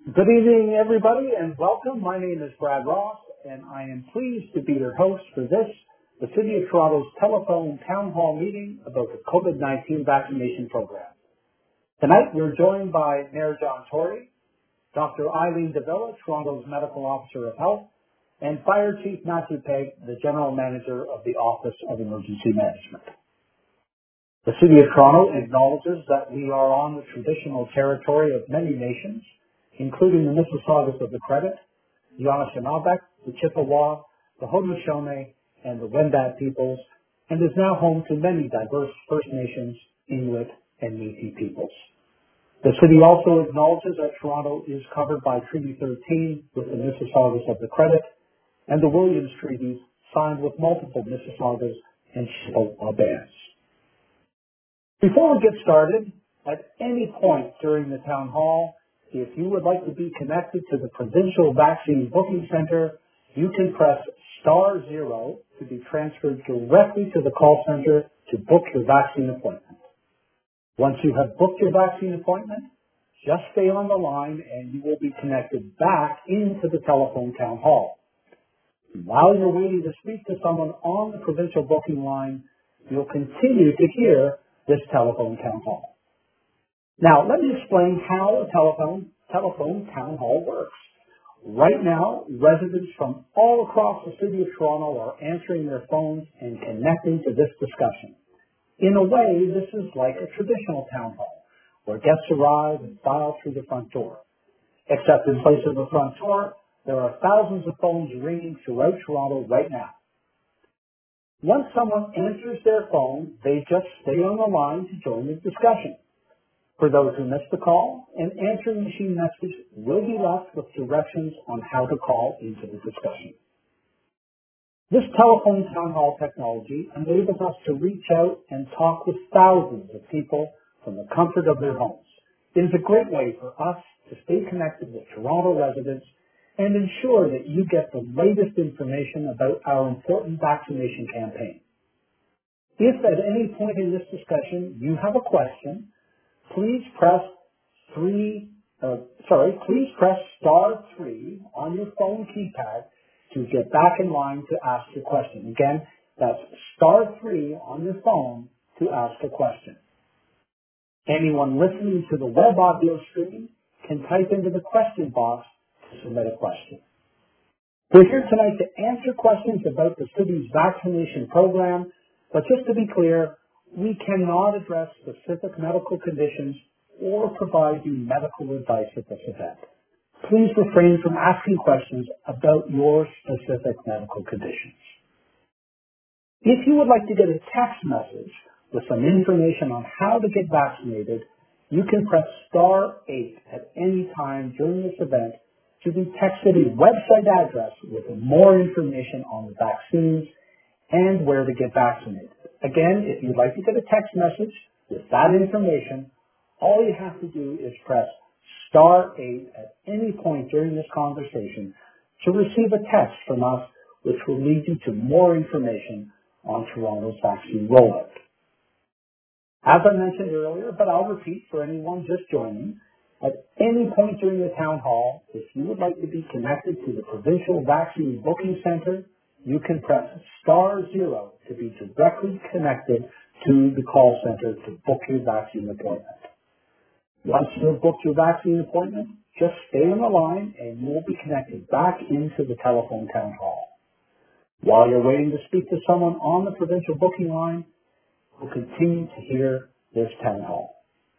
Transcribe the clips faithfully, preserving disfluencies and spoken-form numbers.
Good evening, everybody, and welcome. My name is Brad Ross, and I am pleased to be your host for this, the City of Toronto's telephone town hall meeting about the COVID nineteen vaccination program. Tonight, we're joined by Mayor John Tory, Doctor Eileen Davila, Toronto's Medical Officer of Health, and Fire Chief Matthew Pegg, the General Manager of the Office of Emergency Management. The City of Toronto acknowledges that we are on the traditional territory of many nations, including the Mississaugas of the Credit, the Anishinaabe, the Chippewa, the Haudenosaunee, and the Wendat peoples, and is now home to many diverse First Nations, Inuit, and Métis peoples. The city also acknowledges that Toronto is covered by Treaty thirteen with the Mississaugas of the Credit and the Williams Treaties signed with multiple Mississaugas and Chippewa bands. Before we get started, at any point during the town hall, if you would like to be connected to the Provincial Vaccine Booking Center, you can press star zero to be transferred directly to the call center to book your vaccine appointment. Once you have booked your vaccine appointment, just stay on the line and you will be connected back into the telephone town hall. While you're waiting to speak to someone on the provincial booking line, you'll continue to hear this telephone town hall. Now, let me explain how a telephone, telephone town hall works. Right now, residents from all across the City of Toronto are answering their phones and connecting to this discussion. In a way, this is like a traditional town hall, where guests arrive and file through the front door. Except in place of the front door, there are thousands of phones ringing throughout Toronto right now. Once someone answers their phone, they just stay on the line to join the discussion. For those who missed the call, an answering machine message will be left with directions on how to call into the discussion. This telephone town hall technology enables us to reach out and talk with thousands of people from the comfort of their homes. It is a great way for us to stay connected with Toronto residents and ensure that you get the latest information about our important vaccination campaign. If at any point in this discussion you have a question, please press three, uh, sorry, please press star three on your phone keypad to get back in line to ask your question. Again, that's star three on your phone to ask a question. Anyone listening to the web audio stream can type into the question box to submit a question. We're here tonight to answer questions about the city's vaccination program, but just to be clear, we cannot address specific medical conditions or provide you medical advice at this event. Please refrain from asking questions about your specific medical conditions. If you would like to get a text message with some information on how to get vaccinated, you can press star eight at any time during this event to be texted a website address with more information on the vaccines and where to get vaccinated. Again, if you'd like to get a text message with that information, all you have to do is press star eight at any point during this conversation to receive a text from us, which will lead you to more information on Toronto's vaccine rollout. As I mentioned earlier, but I'll repeat for anyone just joining, at any point during the town hall, if you would like to be connected to the Provincial Vaccine Booking Center, you can press star zero to be directly connected to the call center to book your vaccine appointment. Once you've booked your vaccine appointment, just stay on the line and you will be connected back into the telephone town hall. While you're waiting to speak to someone on the provincial booking line, we'll continue to hear this town hall.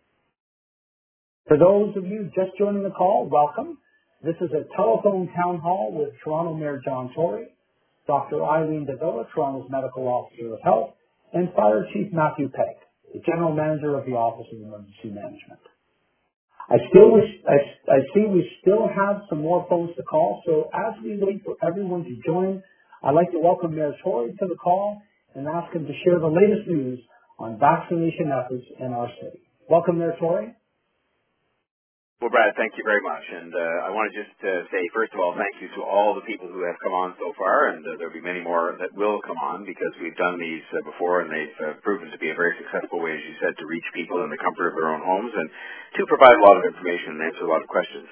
For those of you just joining the call, welcome. This is a telephone town hall with Toronto Mayor John Tory, Doctor Eileen Davila, Toronto's Medical Officer of Health, and Fire Chief Matthew Pegg, the General Manager of the Office of Emergency Management. I still wish, I, I see we still have some more phones to call, so as we wait for everyone to join, I'd like to welcome Mayor Tory to the call and ask him to share the latest news on vaccination efforts in our city. Welcome, Mayor Tory. Well, Brad, thank you very much. And uh, I want to just uh, say, first of all, thank you to all the people who have come on so far, and uh, there'll be many more that will come on because we've done these uh, before, and they've uh, proven to be a very successful way, as you said, to reach people in the comfort of their own homes and to provide a lot of information and answer a lot of questions.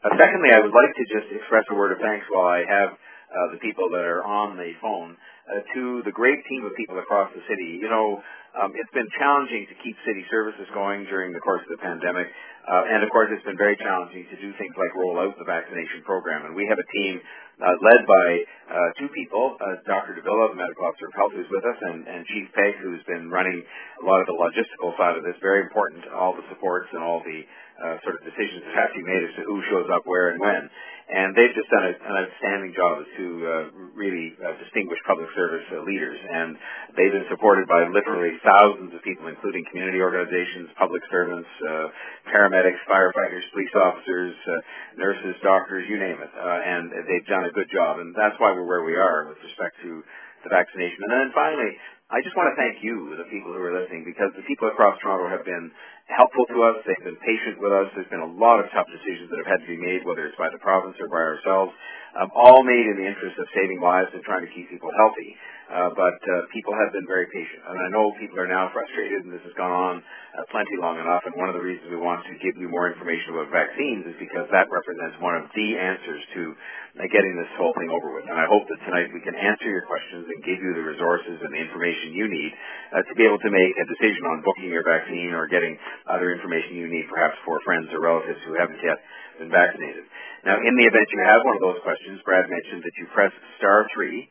Uh, secondly, I would like to just express a word of thanks while I have uh, the people that are on the phone uh, to the great team of people across the city. You know, um, it's been challenging to keep city services going during the course of the pandemic, uh, and of course it's been very challenging to do things like roll out the vaccination program. And we have a team uh, led by uh, two people, uh, Doctor Davila, the Medical Officer of Health, who's with us, and, and Chief Peg, who's been running a lot of the logistical side of this. Very important, all the supports and all the uh, sort of decisions that have to be made as to who shows up where and when. And they've just done a, an outstanding job as to uh, really uh, distinguished public service uh, leaders. And they've been supported by literally thousands of people, including community organizations, public servants, uh, paramedics, firefighters, police officers, uh, nurses, doctors, you name it. Uh, and they've done a good job. And that's why we're where we are with respect to the vaccination. And then finally, I just want to thank you, the people who are listening, because the people across Toronto have been helpful to us. They've been patient with us. There's been a lot of tough decisions that have had to be made, whether it's by the province or by ourselves, um, all made in the interest of saving lives and trying to keep people healthy. Uh, but uh, people have been very patient. And I know people are now frustrated, and this has gone on uh, plenty long enough. And one of the reasons we want to give you more information about vaccines is because that represents one of the answers to uh, getting this whole thing over with. And I hope that tonight we can answer your questions and give you the resources and the information you need uh, to be able to make a decision on booking your vaccine or getting other information you need perhaps for friends or relatives who haven't yet been vaccinated. Now, in the event you have one of those questions, Brad mentioned that you press star three,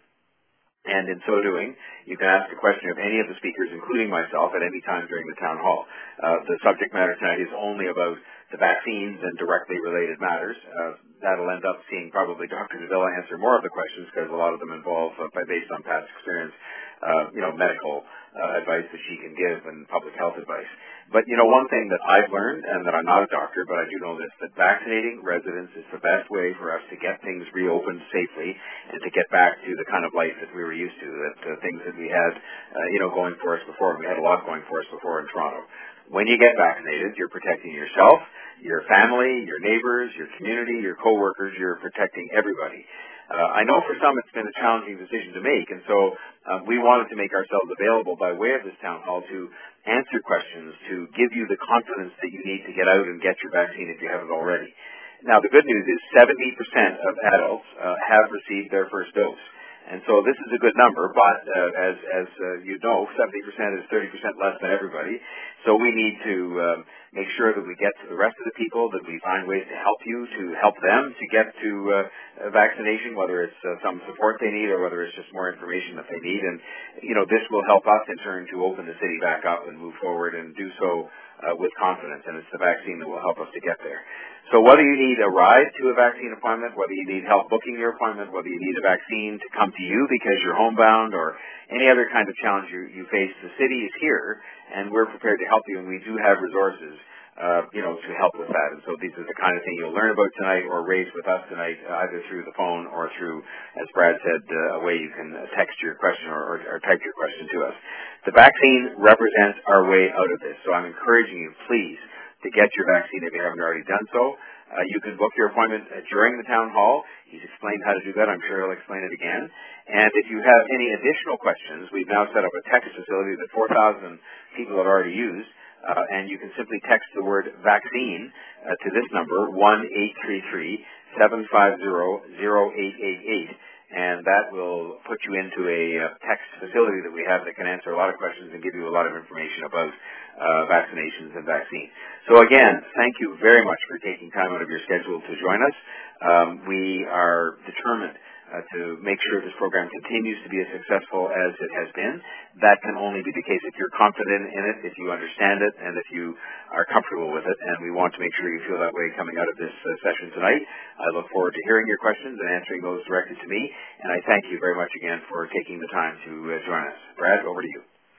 and in so doing, you can ask a question of any of the speakers, including myself, at any time during the town hall. Uh, the subject matter tonight is only about the vaccines and directly related matters. Uh, that'll end up seeing probably Doctor Davila answer more of the questions because a lot of them involve, uh, based on past experience, uh, you know, medical uh, advice that she can give and public health advice. But, you know, one thing that I've learned, and that I'm not a doctor, but I do know this, that vaccinating residents is the best way for us to get things reopened safely and to get back to the kind of life that we were used to, that uh, things that we had, uh, you know, going for us before. We had a lot going for us before in Toronto. When you get vaccinated, you're protecting yourself, your family, your neighbors, your community, your coworkers. You're protecting everybody. Uh, I know for some it's been a challenging decision to make, and so uh, we wanted to make ourselves available by way of this town hall to answer questions, to give you the confidence that you need to get out and get your vaccine if you haven't already. Now, the good news is seventy percent of adults uh, have received their first dose. And so this is a good number, but uh, as, as uh, you know, seventy percent is thirty percent less than everybody. So we need to um, make sure that we get to the rest of the people, that we find ways to help you, to help them to get to uh, vaccination, whether it's uh, some support they need or whether it's just more information that they need. And, you know, this will help us in turn to open the city back up and move forward and do so uh, with confidence. And it's the vaccine that will help us to get there. So whether you need a ride to a vaccine appointment, whether you need help booking your appointment, whether you need a vaccine to come to you because you're homebound or any other kind of challenge you, you face, the city is here and we're prepared to help you, and we do have resources, uh, you know, to help with that. And so these are the kind of thing you'll learn about tonight or raise with us tonight, uh, either through the phone or through, as Brad said, uh, a way you can text your question or, or, or type your question to us. The vaccine represents our way out of this, so I'm encouraging you, please, to get your vaccine if you haven't already done so. Uh, you can book your appointment uh, during the town hall. He's explained how to do that. I'm sure he'll explain it again. And if you have any additional questions, we've now set up a text facility that four thousand people have already used, uh, and you can simply text the word vaccine uh, to this number, one eight three three, seven five zero, zero eight eight eight. And that will put you into a uh, text facility that we have that can answer a lot of questions and give you a lot of information about uh, vaccinations and vaccine. So again, thank you very much for taking time out of your schedule to join us. Um, we are determined uh, to make sure this program continues to be as successful as it has been. That can only be the case if you're confident in it, if you understand it, and if you are comfortable with it. And we want to make sure you feel that way coming out of this uh, session tonight. I look forward to hearing your questions and answering those directly to me. And I thank you very much again for taking the time to uh, join us. Brad, over to you.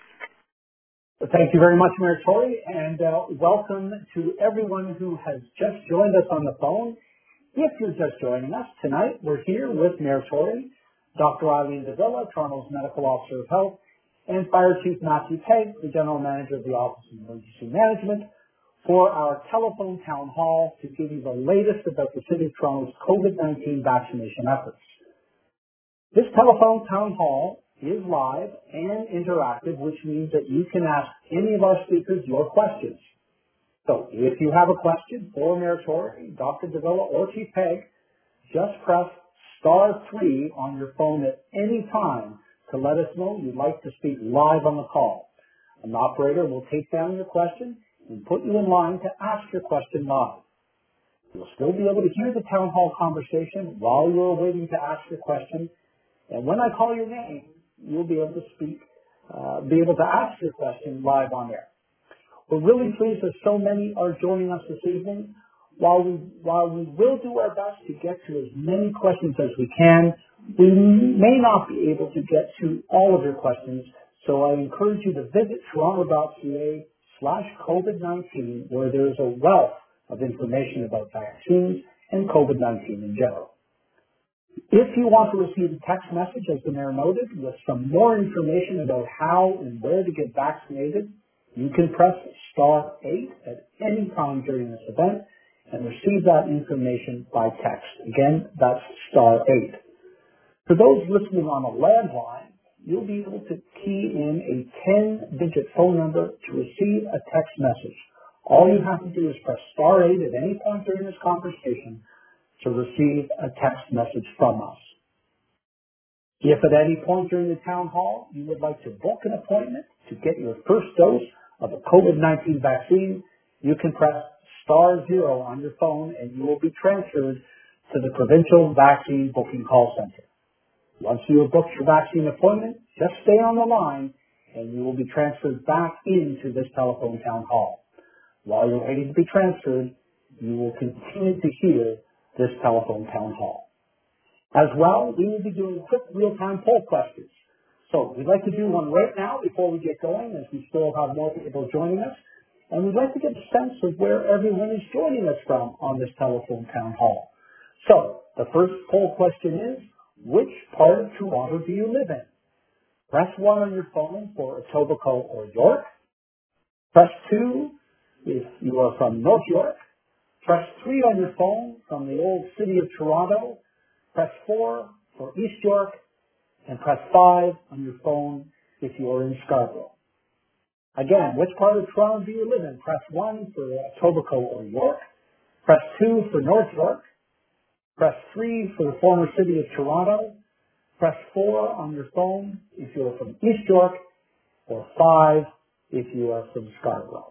Thank you very much, Mayor Tory, and uh, welcome to everyone who has just joined us on the phone. If you're just joining us tonight, we're here with Mayor Tory, Doctor Eileen Davila, Toronto's Medical Officer of Health, and Fire Chief Matthew Peg, the General Manager of the Office of Emergency Management, for our telephone town hall to give you the latest about the City of Toronto's COVID nineteen vaccination efforts. This telephone town hall is live and interactive, which means that you can ask any of our speakers your questions. So if you have a question for Mayor Tory, Doctor Davila, or Chief Peg, just press star three on your phone at any time to let us know you'd like to speak live on the call. An operator will take down your question and put you in line to ask your question live. You'll still be able to hear the town hall conversation while you're waiting to ask your question. And when I call your name, you'll be able to speak, uh, be able to ask your question live on air. We're really pleased that so many are joining us this evening. While we, while we will do our best to get to as many questions as we can, we may not be able to get to all of your questions, so I encourage you to visit toronto.ca slash COVID nineteen, where there is a wealth of information about vaccines and COVID nineteen in general. If you want to receive a text message, as the Mayor noted, with some more information about how and where to get vaccinated, you can press star eight at any time during this event and receive that information by text. Again, that's star eight. For those listening on a landline, you'll be able to key in a ten-digit phone number to receive a text message. All you have to do is press star eight at any point during this conversation to receive a text message from us. If at any point during the town hall you would like to book an appointment to get your first dose of a COVID nineteen vaccine, you can press star zero on your phone and you will be transferred to the Provincial Vaccine Booking Call Center. Once you have booked your vaccine appointment, just stay on the line and you will be transferred back into this telephone town hall. While you're waiting to be transferred, you will continue to hear this telephone town hall. As well, we will be doing quick real-time poll questions. So we'd like to do one right now before we get going, as we still have more people joining us. And we'd like to get a sense of where everyone is joining us from on this telephone town hall. So the first poll question is, which part of Toronto do you live in? Press one on your phone for Etobicoke or York. Press two if you are from North York. Press three on your phone from the old city of Toronto. Press four for East York. And press five on your phone if you are in Scarborough. Again, which part of Toronto do you live in? Press one for Etobicoke or York. Press two for North York. Press three for the former city of Toronto. Press four on your phone if you are from East York, or five if you are from Scarborough.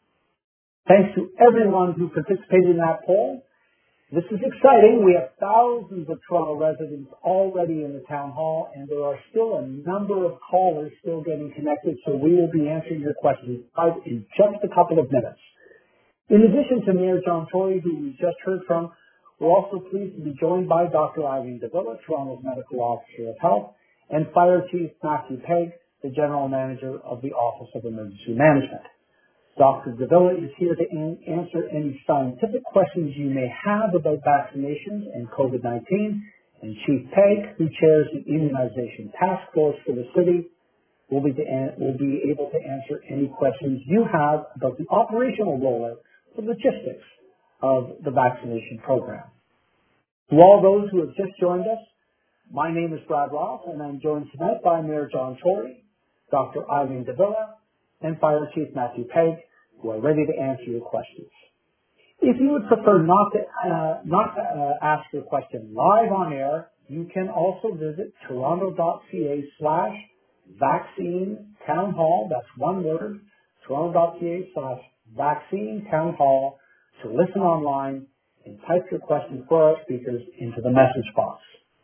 Thanks to everyone who participated in that poll. This is exciting. We have thousands of Toronto residents already in the town hall, and there are still a number of callers still getting connected, so we will be answering your questions in just a couple of minutes. In addition to Mayor John Tory, who we just heard from, we're also pleased to be joined by Doctor Eileen Davila, Toronto's Medical Officer of Health, and Fire Chief Matthew Peg, the General Manager of the Office of Emergency Management. Doctor Davila is here to an- answer any scientific questions you may have about vaccinations and COVID nineteen, and Chief Peg, who chairs the Immunization Task Force for the city, will be, to an- will be able to answer any questions you have about the operational rollout, the logistics of the vaccination program. To all those who have just joined us, my name is Brad Ross, and I'm joined tonight by Mayor John Tory, Doctor Eileen Davila, and Fire Chief Matthew Peg, who are ready to answer your questions. If you would prefer not to, uh, not to uh, ask your question live on air, you can also visit toronto.ca slash vaccine town hall, that's one word, toronto.ca slash vaccine town hall, to listen online and type your question for our speakers into the message box.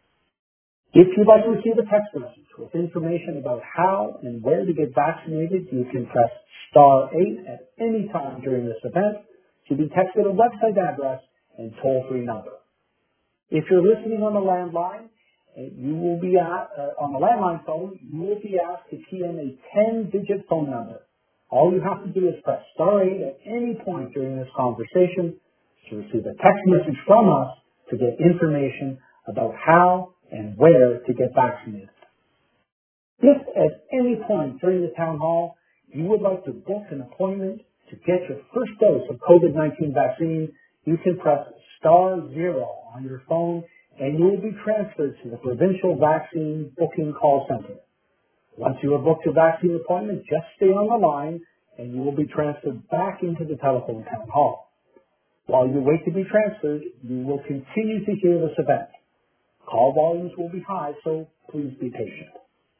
If you'd like to receive a text message with information about how and where to get vaccinated, you can press star eight at any time during this event to be texted a website address and toll-free number. If you're listening on the landline, you will be at, uh, on the landline phone, you will be asked to key in a ten-digit phone number. All you have to do is press star eight at any point during this conversation to receive a text message from us to get information about how and where to get vaccinated. If at any point during the town hall you would like to book an appointment to get your first dose of COVID nineteen vaccine, you can press star zero on your phone and you will be transferred to the Provincial Vaccine Booking Call Center. Once you have booked your vaccine appointment, just stay on the line and you will be transferred back into the telephone town hall. While you wait to be transferred, you will continue to hear this event. Call volumes will be high, so please be patient.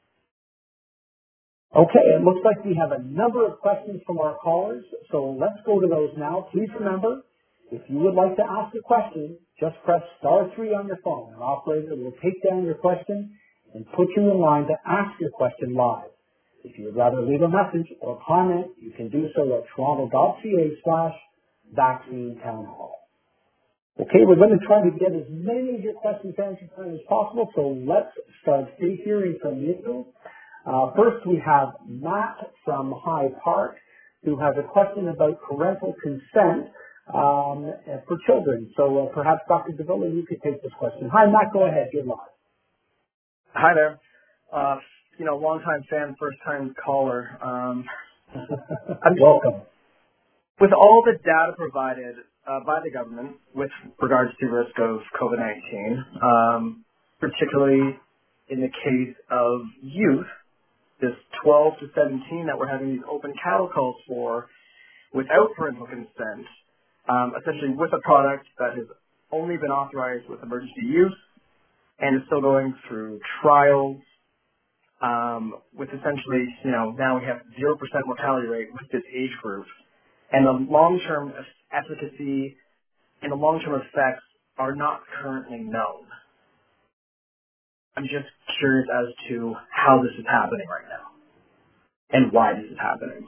Okay, it looks like we have a number of questions from our callers, so let's go to those now. Please remember, if you would like to ask a question, just press star three on your phone. An operator will take down your question and put you in line to ask your question live. If you would rather leave a message or comment, you can do so at toronto.ca slash vaccine town hall. Okay, we're going to try to get as many of your questions answered as possible, so let's start hearing from you. Uh, first, we have Matt from High Park, who has a question about parental consent um, for children. So uh, perhaps Doctor Davila, you could take this question. Hi, Matt, go ahead. You're live. Hi there. Uh, you know, long-time fan, first-time caller. Um, I'm Welcome. With all the data provided uh, by the government with regards to risk of COVID nineteen, um, particularly in the case of youth, this twelve to seventeen that we're having these open cattle calls for without parental consent, um, essentially with a product that has only been authorized with emergency use and is still going through trials, um, with essentially, you know, now we have zero percent mortality rate with this age group. And the long-term efficacy and the long-term effects are not currently known. I'm just curious as to how this is happening right now and why this is happening.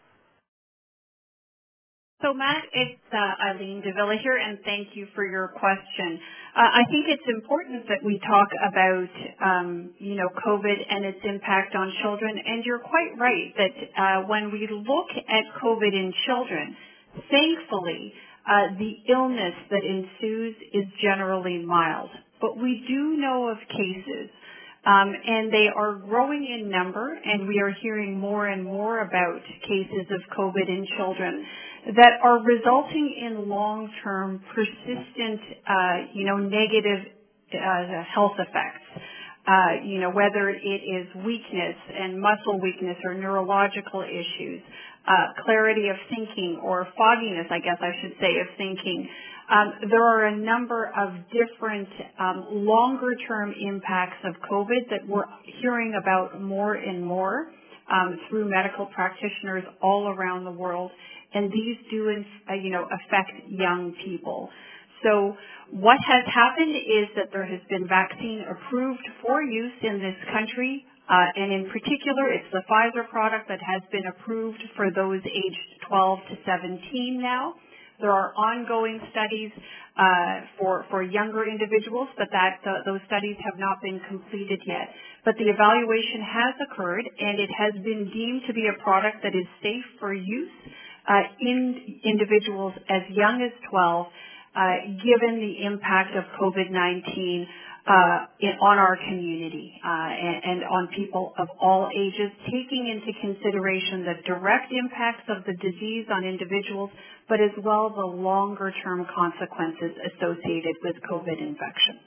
So, Matt, it's uh, Eileen Davila here, and thank you for your question. Uh, I think it's important that we talk about, um, you know, COVID and its impact on children, and you're quite right that uh, when we look at COVID in children, thankfully, uh, the illness that ensues is generally mild. But we do know of cases, um, and they are growing in number, and we are hearing more and more about cases of COVID in children that are resulting in long-term, persistent, uh, you know, negative uh, health effects. Uh, you know, whether it is weakness and muscle weakness or neurological issues, uh, clarity of thinking or fogginess, I guess I should say, of thinking. Um, there are a number of different um, longer-term impacts of COVID that we're hearing about more and more um, through medical practitioners all around the world. And these do, uh, you know, affect young people. So what has happened is that there has been vaccine approved for use in this country, uh, and in particular, it's the Pfizer product that has been approved for those aged twelve to seventeen now. There are ongoing studies uh, for for younger individuals, but that uh, those studies have not been completed yet. But the evaluation has occurred, and it has been deemed to be a product that is safe for use Uh, in individuals as young as twelve, uh, given the impact of COVID nineteen uh, in, on our community uh, and, and on people of all ages, taking into consideration the direct impacts of the disease on individuals, but as well the longer-term consequences associated with COVID infection.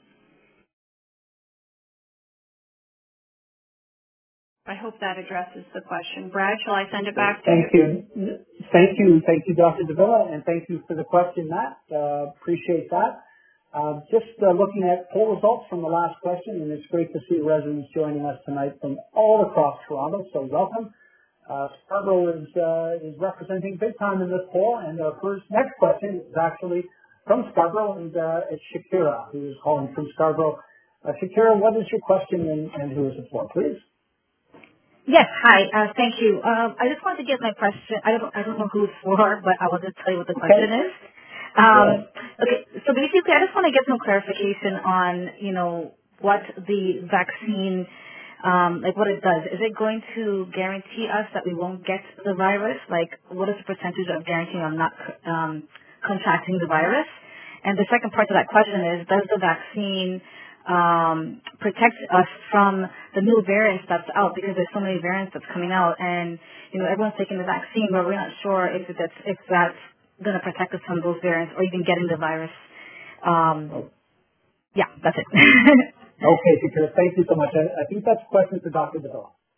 I hope that addresses the question. Brad, shall I send it back to Thank you? you. Thank you. Thank you, Doctor Davila, and thank you for the question, Matt. Uh, appreciate that. Uh, just uh, looking at poll results from the last question, and it's great to see residents joining us tonight from all across Toronto, so welcome. Uh, Scarborough is, uh, is representing big time in this poll, and our first next question is actually from Scarborough, and uh, it's Shakira, who is calling from Scarborough. Uh, Shakira, what is your question, and, and who is it for, please? Yes, hi. Uh, thank you. Um, I just wanted to get my question. I don't, I don't know who it's for, but I will just tell you what the question Okay. is. Um, okay, so basically, I just want to get some clarification on, you know, what the vaccine, um, like what it does. Is it going to guarantee us that we won't get the virus? Like, what is the percentage of guaranteeing I'm not um, contracting the virus? And the second part to that question is, does the vaccine um, protect us from the new variants that's out, because there's so many variants that's coming out, and you know everyone's taking the vaccine, but we're not sure if that's if that's going to protect us from those variants or even getting the virus. Um, yeah, that's it. Okay, Shakira, thank you so much. I, I think that's a question for Doctor Davila.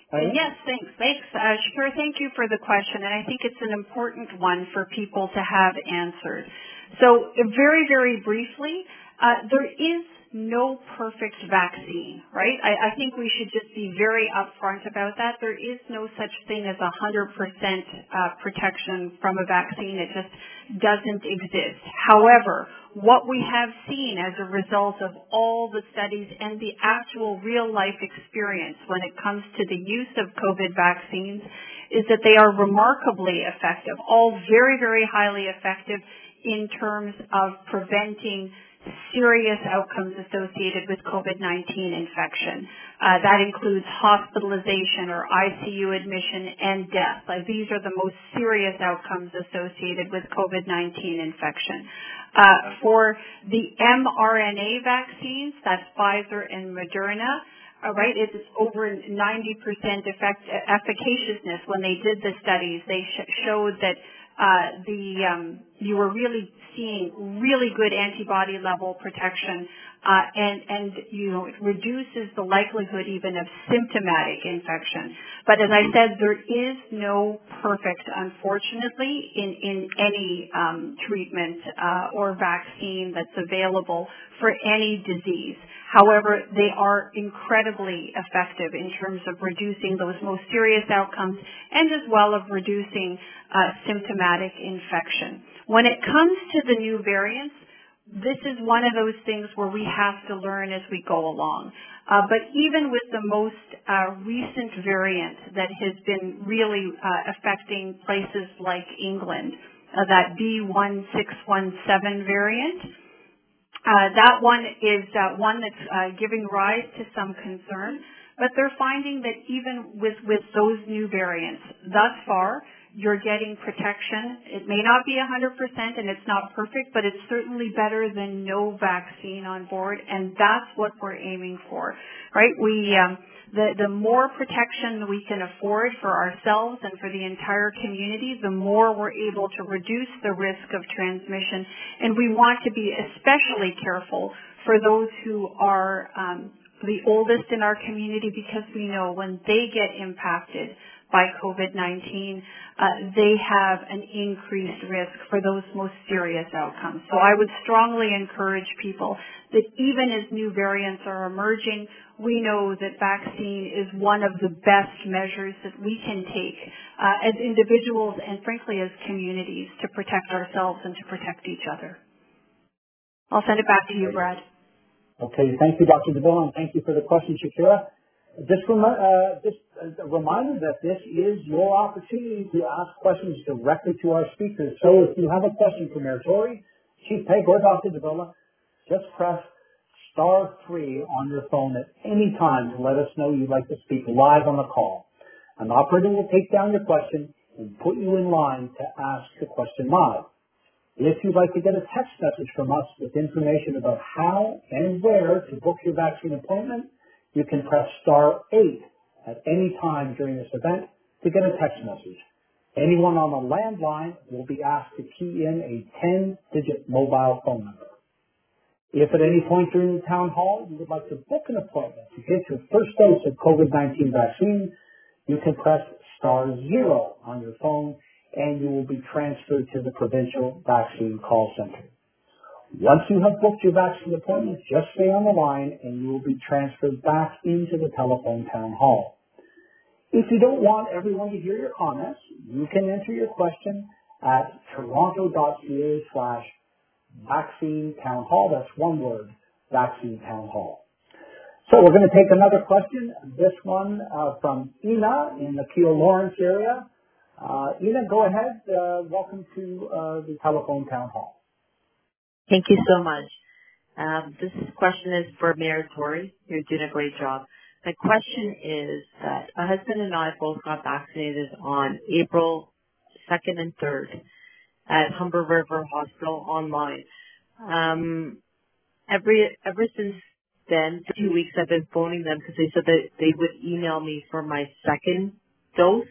Yes, thanks. Thanks, uh, Shakira. Thank you for the question, and I think it's an important one for people to have answered. So, uh, very, very briefly, uh, there is no perfect vaccine, right? I, I think we should just be very upfront about that. There is no such thing as one hundred percent uh, protection from a vaccine. It just doesn't exist. However, what we have seen as a result of all the studies and the actual real-life experience when it comes to the use of COVID vaccines is that they are remarkably effective, all very, very highly effective in terms of preventing serious outcomes associated with COVID nineteen infection. Uh, that includes hospitalization or I C U admission and death. Like, these are the most serious outcomes associated with COVID nineteen infection. Uh, for the mRNA vaccines, that's Pfizer and Moderna, uh, right, it's over ninety percent effect, efficaciousness. When they did the studies, they sh- showed that Uh, the um, you were really seeing really good antibody level protection, uh, and and you know it reduces the likelihood even of symptomatic infection. But as I said, there is no perfect, unfortunately, in in any um, treatment uh, or vaccine that's available for any disease. However, they are incredibly effective in terms of reducing those most serious outcomes and as well of reducing uh, symptomatic infection. When it comes to the new variants, this is one of those things where we have to learn as we go along. Uh, but even with the most uh, recent variant that has been really uh, affecting places like England, uh, that B one six one seven variant, Uh, that one is uh, one that's uh, giving rise to some concern, but they're finding that even with, with those new variants, thus far, you're getting protection. It may not be one hundred percent and it's not perfect, but it's certainly better than no vaccine on board, and that's what we're aiming for, right? We, um, the, the more protection we can afford for ourselves and for the entire community, the more we're able to reduce the risk of transmission. And we want to be especially careful for those who are um, the oldest in our community, because we know when they get impacted by COVID nineteen, uh, they have an increased risk for those most serious outcomes. So I would strongly encourage people that even as new variants are emerging, we know that vaccine is one of the best measures that we can take uh, as individuals and frankly as communities to protect ourselves and to protect each other. I'll send it back to you, Brad. Okay, thank you, Doctor DeVille, and thank you for the question, Shakira. Just, rem- uh, just a reminder that this is your opportunity to ask questions directly to our speakers. So if you have a question for Mayor Tory, Chief Peg, or Doctor DeVille, just press star three on your phone at any time to let us know you'd like to speak live on the call. An operator will take down your question and put you in line to ask the question live. If you'd like to get a text message from us with information about how and where to book your vaccine appointment, you can press star eight at any time during this event to get a text message. Anyone on a landline will be asked to key in a ten-digit mobile phone number. If at any point during the town hall you would like to book an appointment to get your first dose of COVID nineteen vaccine, you can press star zero on your phone and you will be transferred to the provincial vaccine call center. Once you have booked your vaccine appointment, just stay on the line and you will be transferred back into the telephone town hall. If you don't want everyone to hear your comments, you can enter your question at toronto.ca slash vaccine town hall. That's one word, vaccine town hall. So we're going to take another question. This one uh, from Ina in the Keele Lawrence area. Uh, Ina, go ahead. Uh, welcome to uh, the telephone town hall. Thank you so much. Um, this question is for Mayor Tory. You're doing a great job. The question is that my husband and I both got vaccinated on April second and third at Humber River Hospital online. Um, every ever since then, for two weeks, I've been phoning them because they said that they would email me for my second dose.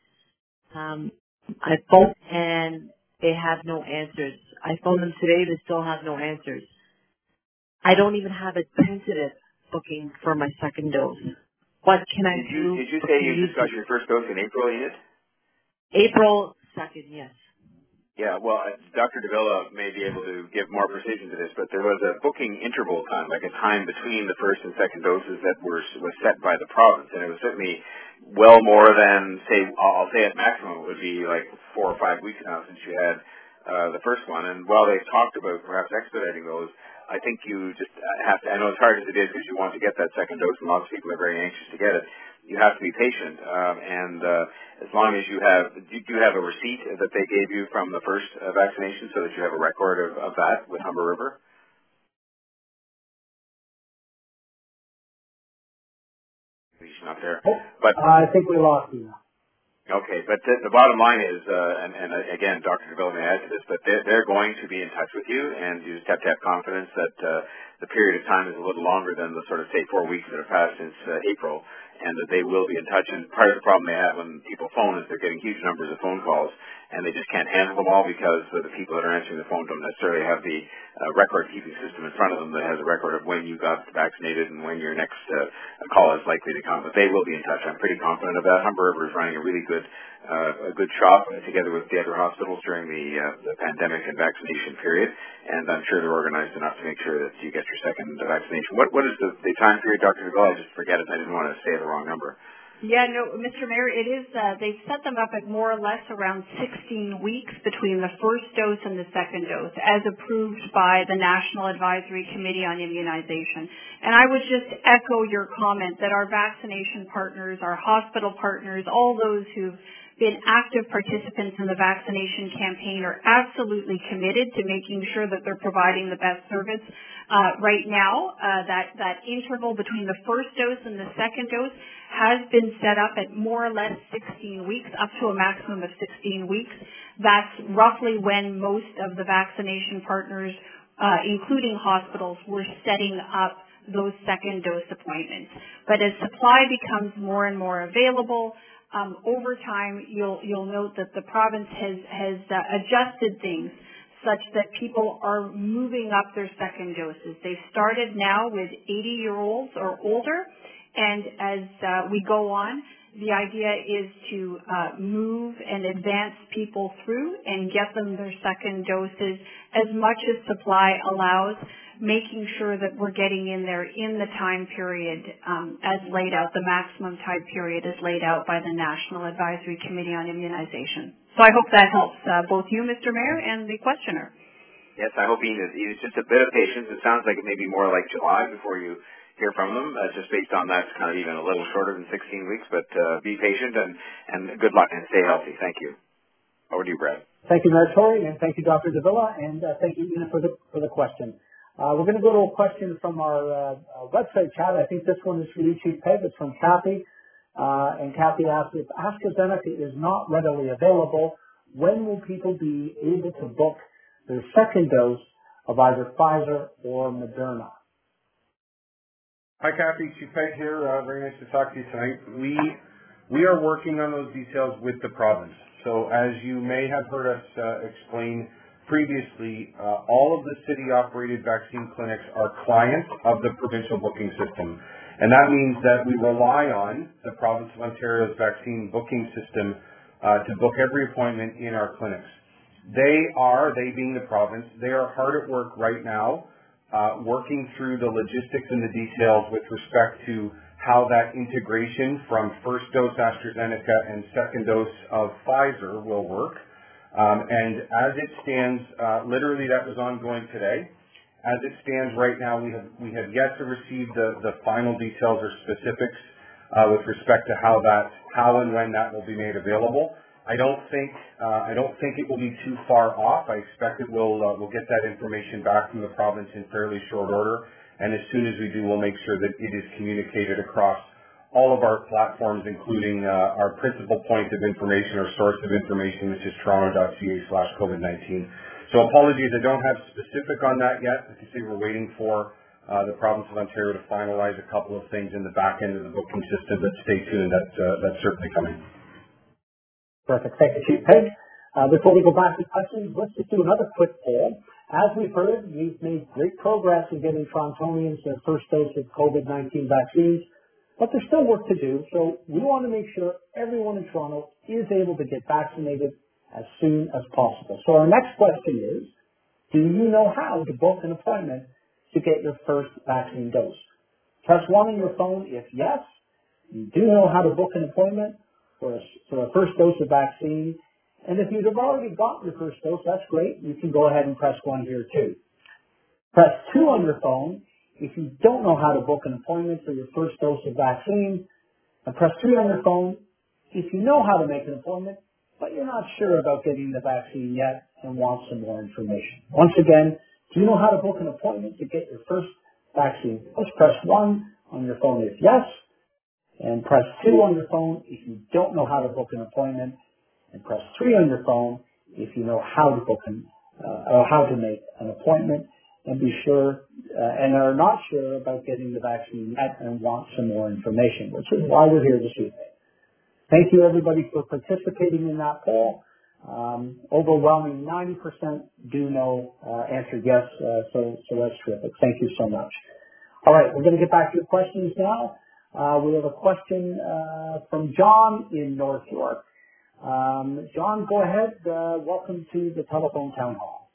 Um, I phoned and they have no answers. I phoned them today, they still have no answers. I don't even have a tentative booking for my second dose. What can I Did you, do? did you say you Can just got your first dose in April, Enid? April second, yes. Yeah, well, uh, Doctor Davila may be able to give more precision to this, but there was a booking interval time, like a time between the first and second doses that were, was set by the province, and it was certainly well more than, say, I'll say at maximum, it would be like four or five weeks now since you had uh, the first one. And while they've talked about perhaps expediting those, I think you just have to, I know it's hard as it is because you want to get that second dose, and lots of people are very anxious to get it. You have to be patient, um, and uh, as long as you have, do you have a receipt that they gave you from the first uh, vaccination so that you have a record of, of that with Humber River? He's not there. Oh, But I think we lost you. okay, but the, the bottom line is, uh, and, and uh, again, Doctor DeVille may add to this, but they're, they're going to be in touch with you, and you just have to have confidence that uh, the period of time is a little longer than the sort of, say, four weeks that have passed since uh, April, and that they will be in touch. And part of the problem they have when people phone is they're getting huge numbers of phone calls, and they just can't handle them all because uh, the people that are answering the phone don't necessarily have the uh, record-keeping system in front of them that has a record of when you got vaccinated and when your next uh, call is likely to come. But they will be in touch. I'm pretty confident of that. Humber River is running a really good uh, a good shop uh, together with the other hospitals during the, uh, the pandemic and vaccination period, and I'm sure they're organized enough to make sure that you get your second vaccination. What What is the, the time period, Doctor DeVille? I just forget it. I didn't want to say the wrong number. Yeah, no, Mister Mayor, it is, uh, they've set them up at more or less around sixteen weeks between the first dose and the second dose, as approved by the National Advisory Committee on Immunization. And I would just echo your comment that our vaccination partners, our hospital partners, all those who've been active participants in the vaccination campaign are absolutely committed to making sure that they're providing the best service. Uh, right now, uh, that, that interval between the first dose and the second dose has been set up at more or less sixteen weeks, up to a maximum of sixteen weeks. That's roughly when most of the vaccination partners, uh, including hospitals, were setting up those second dose appointments. But as supply becomes more and more available, um, over time, you'll you'll note that the province has has uh, adjusted things such that people are moving up their second doses. They've started now with eighty-year-olds or older, and as uh, we go on, the idea is to uh, move and advance people through and get them their second doses as much as supply allows, making sure that we're getting in there in the time period um, as laid out, the maximum time period as laid out by the National Advisory Committee on Immunization. So I hope that helps uh, both you, Mister Mayor, and the questioner. Yes, I hope Enid, it's just a bit of patience. It sounds like it may be more like July before you hear from them. Uh, just based on that, it's kind of even a little shorter than sixteen weeks, but uh, be patient and, and good luck and stay healthy. Thank you. Over to you, Brad. Thank you, Mayor Tory, and thank you, Doctor Davila, and uh, thank you, Enid, for the, for the question. Uh, we're going to go to a question from our uh, uh, website chat. I think this one is for you, Chief Peg. It's from Kathy. Uh, and Kathy asks, if AstraZeneca is not readily available, when will people be able to book their second dose of either Pfizer or Moderna? Hi, Kathy. Chief Peg here. Uh, very nice to talk to you tonight. We we are working on those details with the province. So as you may have heard us uh, explain previously, uh, all of the city-operated vaccine clinics are clients of the provincial booking system. And that means that we rely on the province of Ontario's vaccine booking system uh, to book every appointment in our clinics. They are, they being the province, they are hard at work right now uh, working through the logistics and the details with respect to how that integration from first dose AstraZeneca and second dose of Pfizer will work. Um, and as it stands, uh, literally that was ongoing today. As it stands right now, we have we have yet to receive the, the final details or specifics uh, with respect to how that how and when that will be made available. I don't think uh, I don't think it will be too far off. I expect it will uh, we'll get that information back from the province in fairly short order. And as soon as we do, we'll make sure that it is communicated across all of our platforms, including uh, our principal point of information or source of information, which is toronto.ca slash COVID nineteen. So apologies, I don't have specific on that yet. As you see, we're waiting for uh, the province of Ontario to finalize a couple of things in the back end of the booking system, but stay tuned, that's, uh, that's certainly coming. Perfect. Thank you, Chief Peg. Uh, before we go back to questions, let's just do another quick poll. As we've heard, we've made great progress in getting Torontonians their first dose of COVID nineteen vaccines. But there's still work to do, so we want to make sure everyone in Toronto is able to get vaccinated as soon as possible. So our next question is, do you know how to book an appointment to get your first vaccine dose? Press one on your phone if yes, you do know how to book an appointment for a, for a first dose of vaccine. And if you've already got your first dose, that's great. You can go ahead and press one here too. Press two on your phone if you don't know how to book an appointment for your first dose of vaccine. And press three on your phone if you know how to make an appointment, but you're not sure about getting the vaccine yet and want some more information. Once again, do you know how to book an appointment to get your first vaccine? Let's press one on your phone if yes, and press two on your phone if you don't know how to book an appointment, and press three on your phone if you know how to book an, uh, or how to make an appointment, and be sure uh, and are not sure about getting the vaccine yet and want some more information, which is why we're here this evening. Thank you, everybody, for participating in that poll. Um, overwhelming ninety percent do know, uh, answered yes, uh, so, so that's terrific. Thank you so much. All right, we're going to get back to your questions now. Uh, we have a question uh, from John in North York. Um, John, go ahead. Uh, welcome to the telephone town hall.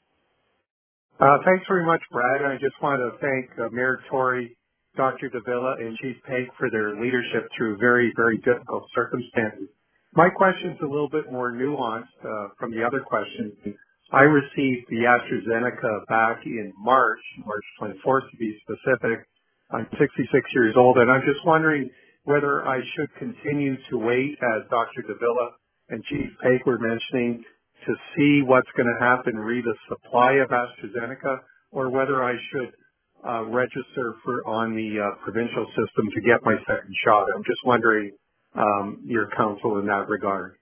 Uh, thanks very much, Brad. I just want to thank uh, Mayor Tory, Doctor Davila, and Chief Paik for their leadership through very, very difficult circumstances. My question's a little bit more nuanced uh, from the other questions. I received the AstraZeneca back in March, March twenty-fourth to be specific. I'm sixty-six years old, and I'm just wondering whether I should continue to wait, as Doctor Davila and Chief Paik were mentioning, to see what's going to happen re the supply of AstraZeneca, or whether I should uh, register for on the uh, provincial system to get my second shot. I'm just wondering um, your counsel in that regard.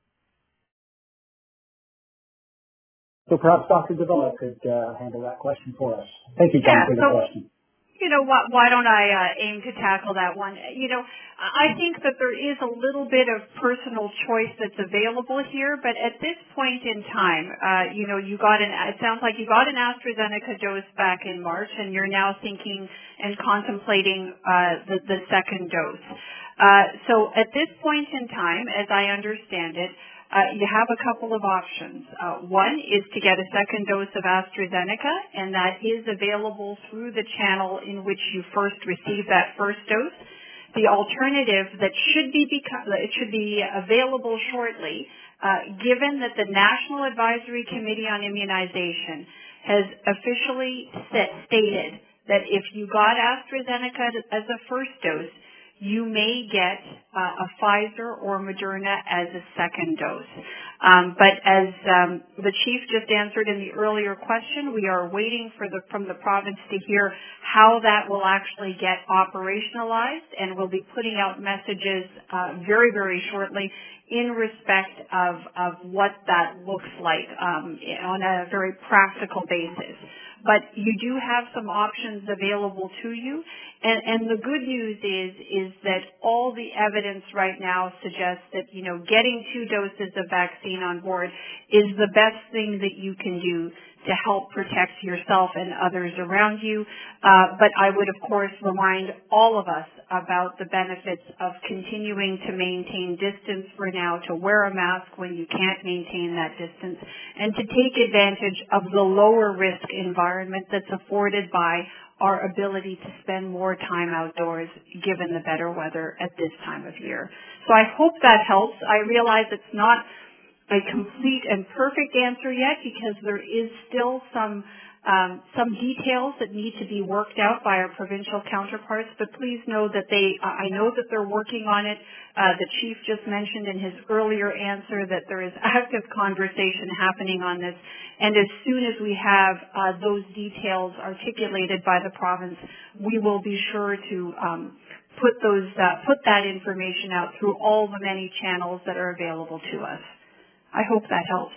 So perhaps Doctor Davila could uh, handle that question for us. Thank you, John, Yeah, for the so, question. You know, why, why don't I uh, aim to tackle that one? You know, I think that there is a little bit of personal choice that's available here, but at this point in time, uh, you know, you got an, it sounds like you got an AstraZeneca dose back in March, and you're now thinking and contemplating uh, the, the second dose. Uh, so at this point in time, as I understand it, Uh, you have a couple of options. Uh, one is to get a second dose of AstraZeneca, and that is available through the channel in which you first received that first dose. The alternative that should be beco- it should be available shortly, uh, given that the National Advisory Committee on Immunization has officially set, stated that if you got AstraZeneca as a first dose, you may get uh, a Pfizer or Moderna as a second dose. Um, but as um, the chief just answered in the earlier question, we are waiting for the, from the province to hear how that will actually get operationalized, and we'll be putting out messages uh, very, very shortly in respect of, of what that looks like um, on a very practical basis. But you do have some options available to you. And, and the good news is, is that all the evidence right now suggests that, you know, getting two doses of vaccine on board is the best thing that you can do to help protect yourself and others around you. Uh, but I would, of course, remind all of us about the benefits of continuing to maintain distance for now, to wear a mask when you can't maintain that distance, and to take advantage of the lower risk environment that's afforded by our ability to spend more time outdoors given the better weather at this time of year. So I hope that helps. I realize it's not a complete and perfect answer yet, because there is still some um, some details that need to be worked out by our provincial counterparts. But please know that they, I know that they're working on it. Uh, the chief just mentioned in his earlier answer that there is active conversation happening on this. And as soon as we have uh, those details articulated by the province, we will be sure to um, put those uh, put that information out through all the many channels that are available to us. I hope that helps.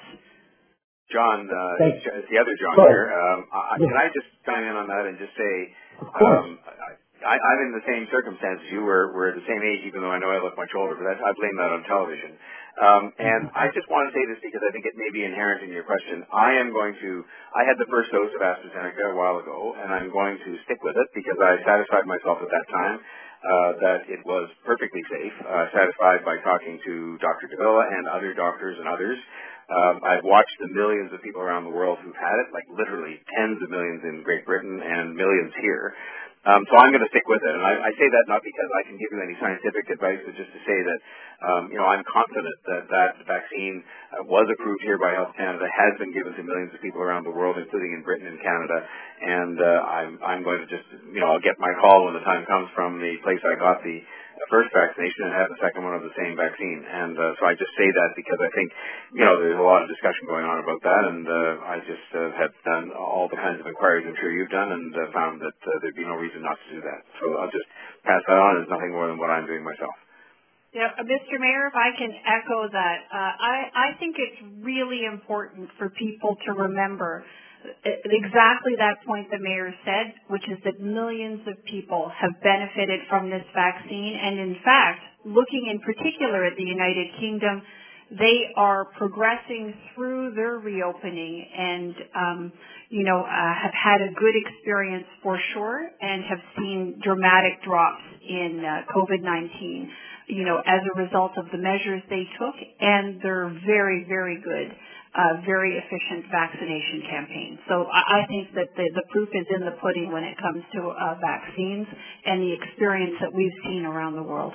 John, uh, it's the other John Sorry. here. Um, I, Yeah. Can I just chime in on that and just say, Of course. um, I, I'm in the same circumstances you were. We're the same age, even though I know I look much older, but I, I blame that on television. Um, and I just want to say this because I think it may be inherent in your question. I am going to, I had the first dose of AstraZeneca a while ago, and I'm going to stick with it because I satisfied myself at that time. uh, that it was perfectly safe, uh, satisfied by talking to Doctor Davila and other doctors and others. Um, I've watched the millions of people around the world who've had it, like literally tens of millions in Great Britain and millions here. Um, so I'm going to stick with it. And I, I say that not because I can give you any scientific advice, but just to say that, um, you know, I'm confident that that vaccine uh, was approved here by Health Canada, has been given to millions of people around the world, including in Britain and Canada. And uh, I'm, I'm going to just, you know, I'll get my call when the time comes from the place I got the first vaccination and have the second one of the same vaccine. And uh, so I just say that because I think, you know, there's a lot of discussion going on about that, and uh, I just uh, have done all the kinds of inquiries I'm sure you've done, and uh, found that uh, there'd be no reason not to do that. So I'll just pass that on. It's nothing more than what I'm doing myself. Yeah, uh, Mister Mayor, if I can echo that, uh, I, I think it's really important for people to remember exactly that point the Mayor said, which is that millions of people have benefited from this vaccine. And in fact, looking in particular at the United Kingdom, they are progressing through their reopening and, um, you know, uh, have had a good experience for sure and have seen dramatic drops in uh, COVID nineteen, you know, as a result of the measures they took and their very, very good Uh, very efficient vaccination campaign. So I, I think that the, the proof is in the pudding when it comes to uh, vaccines and the experience that we've seen around the world.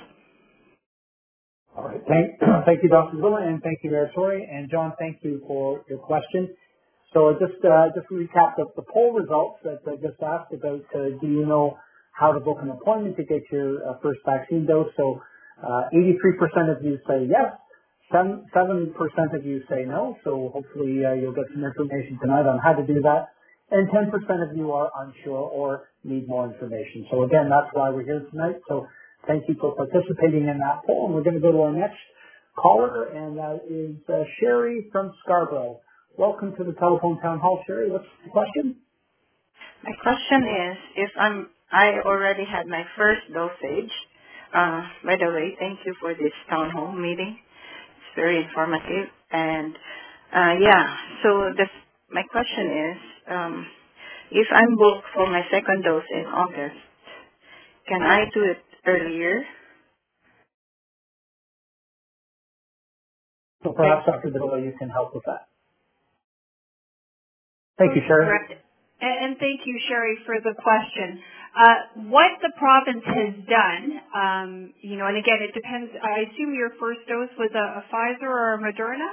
All right. Thank, thank you, Doctor Davila, and thank you, Mayor Tory. And John, thank you for your question. So just uh, just to recap the, the poll results that I just asked about, uh, do you know how to book an appointment to get your uh, first vaccine dose? So uh, eighty-three percent of you say yes. Seven percent of you say no, so hopefully uh, you'll get some information tonight on how to do that. And ten percent of you are unsure or need more information. So again, that's why we're here tonight. So thank you for participating in that poll. And we're going to go to our next caller, and that is uh, Sherry from Scarborough. Welcome to the Telephone Town Hall, Sherry. What's the question? My question is, if I'm, I already had my first dosage. Uh, by the way, thank you for this town hall meeting. Very informative, and uh, yeah. So this, my question is, um, if I'm booked for my second dose in August, can I do it earlier? So perhaps Doctor Davila, you can help with that. Thank you, Sherry. And thank you, Sherry, for the question. Uh, what the province has done, um, you know, and again, it depends. I assume your first dose was a, a Pfizer or a Moderna?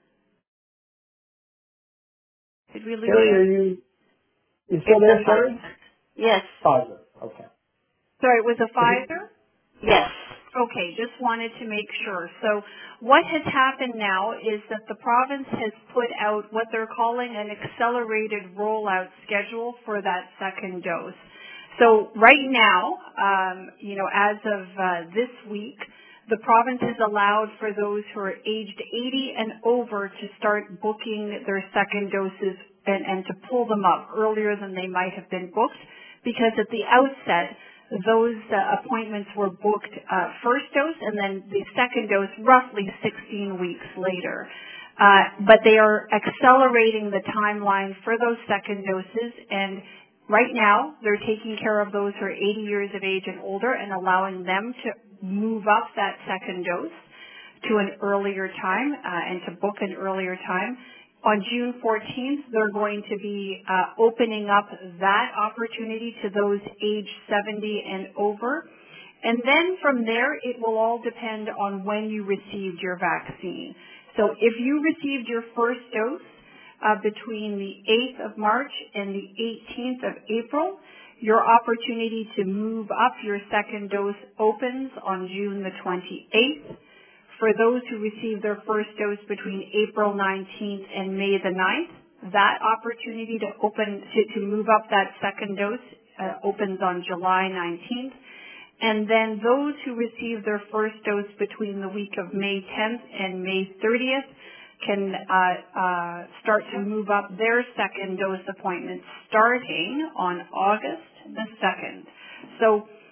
Did we lose Sherry, are you, you still there, Sherry? Yes. Pfizer, okay. Sorry, it was a Pfizer? Yes. Okay, just wanted to make sure. So what has happened now is that the province has put out what they're calling an accelerated rollout schedule for that second dose. So right now, um, you know, as of uh, this week, the province has allowed for those who are aged eighty and over to start booking their second doses and, and to pull them up earlier than they might have been booked, because at the outset, those uh, appointments were booked uh, first dose and then the second dose roughly sixteen weeks later. Uh, but they are accelerating the timeline for those second doses, and right now they're taking care of those who are eighty years of age and older and allowing them to move up that second dose to an earlier time uh, and to book an earlier time. On June fourteenth, they're going to be uh, opening up that opportunity to those aged seventy and over. And then from there, it will all depend on when you received your vaccine. So if you received your first dose uh, between the eighth of March and the eighteenth of April, your opportunity to move up your second dose opens on June the twenty-eighth. For those who received their first dose between April nineteenth and May the ninth, that opportunity to open to, to move up that second dose uh, opens on July nineteenth. And then those who received their first dose between the week of May tenth and May thirtieth can uh, uh, start to move up their second dose appointments starting on August the second. So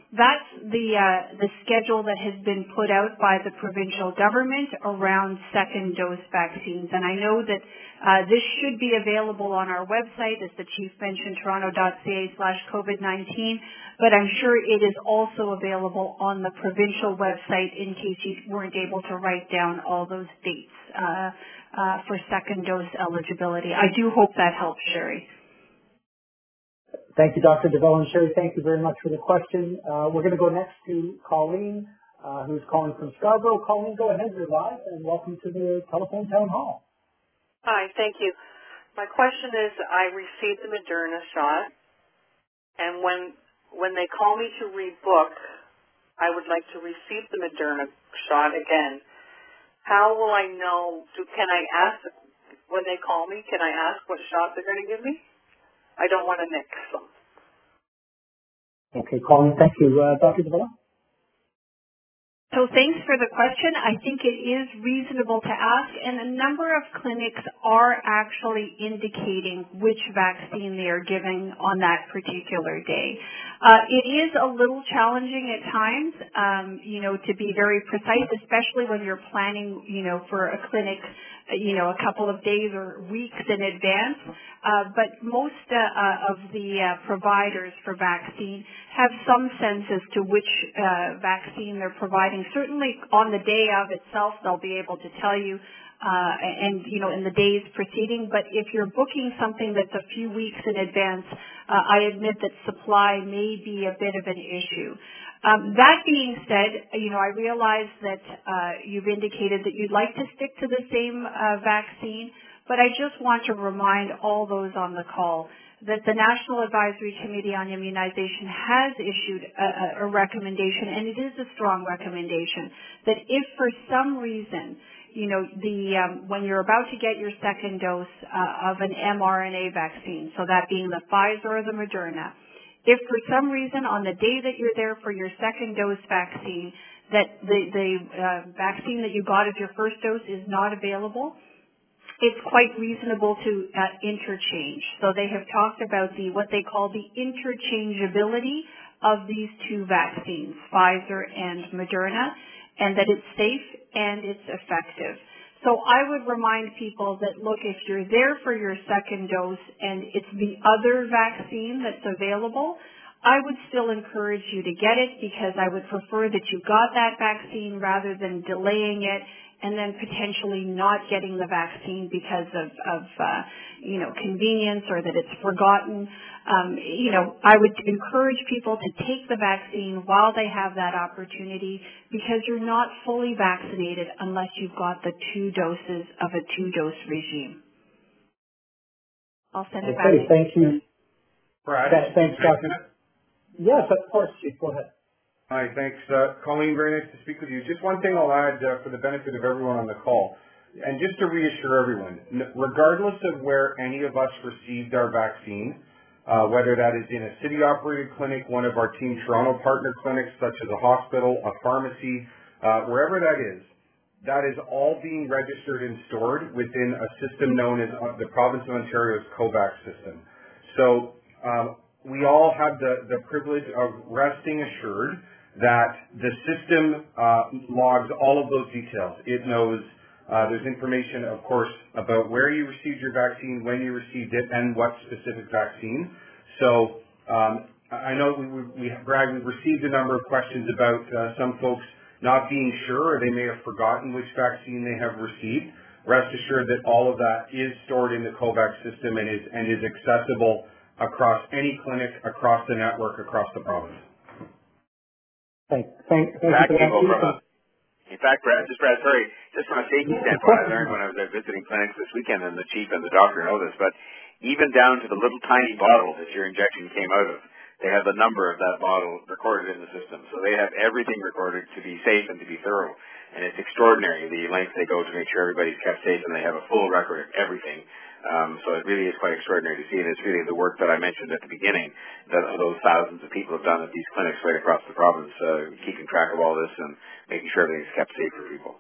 that's the uh, the schedule that has been put out by the provincial government around second dose vaccines. And I know that uh, this should be available on our website, as the Chief mentioned, toronto.ca slash COVID nineteen, but I'm sure it is also available on the provincial website in case you weren't able to write down all those dates uh, uh, for second dose eligibility. I do hope that helps, Sherry. Thank you, Doctor DeVella and Sherry. Thank you very much for the question. Uh, we're going to go next to Colleen, uh, who's calling from Scarborough. Colleen, go ahead. You're live, and welcome to the telephone town hall. Hi, thank you. My question is, I received the Moderna shot, and when when they call me to rebook, I would like to receive the Moderna shot again. How will I know? Do, can I ask when they call me? Can I ask what shot they're going to give me? I don't want to mix them. Okay, Colleen, thank you. Uh, Doctor DeVella? So thanks for the question. I think it is reasonable to ask, and a number of clinics are actually indicating which vaccine they are giving on that particular day. Uh, it is a little challenging at times, um, you know, to be very precise, especially when you're planning, you know, for a clinic, you know, a couple of days or weeks in advance. Uh, but most uh, uh, of the uh, providers for vaccine have some sense as to which uh, vaccine they're providing. Certainly on the day of itself, they'll be able to tell you, uh, and, you know, in the days preceding. But if you're booking something that's a few weeks in advance, uh, I admit that supply may be a bit of an issue. Um, that being said, you know, I realize that uh, you've indicated that you'd like to stick to the same uh, vaccine, but I just want to remind all those on the call that the National Advisory Committee on Immunization has issued a, a recommendation, and it is a strong recommendation, that if for some reason, you know, the um, when you're about to get your second dose uh, of an mRNA vaccine, so that being the Pfizer or the Moderna, if for some reason on the day that you're there for your second dose vaccine, that the, the uh, vaccine that you got as your first dose is not available, it's quite reasonable to uh, interchange. So they have talked about the what they call the interchangeability of these two vaccines, Pfizer and Moderna, and that it's safe and it's effective. So I would remind people that, look, if you're there for your second dose and it's the other vaccine that's available, I would still encourage you to get it, because I would prefer that you got that vaccine rather than delaying it and then potentially not getting the vaccine because of, of uh, you know, convenience, or that it's forgotten. Um, you know, I would encourage people to take the vaccine while they have that opportunity, because you're not fully vaccinated unless you've got the two doses of a two-dose regime. I'll send it back. Okay, thank you. Brad? Thanks, Doctor Yes, of course, Chief. Go ahead. Hi, thanks. Uh, Colleen, very nice to speak with you. Just one thing I'll add uh, for the benefit of everyone on the call, and just to reassure everyone, n- regardless of where any of us received our vaccine, uh, whether that is in a city-operated clinic, one of our Team Toronto partner clinics, such as a hospital, a pharmacy, uh, wherever that is, that is all being registered and stored within a system known as uh, the Province of Ontario's COVAX system. So um, we all have the, the privilege of resting assured that the system uh, logs all of those details. It knows uh, there's information, of course, about where you received your vaccine, when you received it, and what specific vaccine. So um, I know we, we, we, Brad, we've received a number of questions about uh, some folks not being sure, or they may have forgotten which vaccine they have received. Rest assured that all of that is stored in the COVAX system and is, and is accessible across any clinic, across the network, across the province. Thank, thank, thank Back you for that. from a, in fact, Brad, just Brad, sorry, just from a safety standpoint, I learned when I was out visiting clinics this weekend, and the chief and the doctor know this, but even down to the little tiny bottle that your injection came out of, they have the number of that bottle recorded in the system. So they have everything recorded to be safe and to be thorough. And it's extraordinary the lengths they go to make sure everybody's kept safe, and they have a full record of everything. Um, so it really is quite extraordinary to see, and it's really the work that I mentioned at the beginning that those thousands of people have done at these clinics right across the province, uh, keeping track of all this and making sure everything's kept safe for people.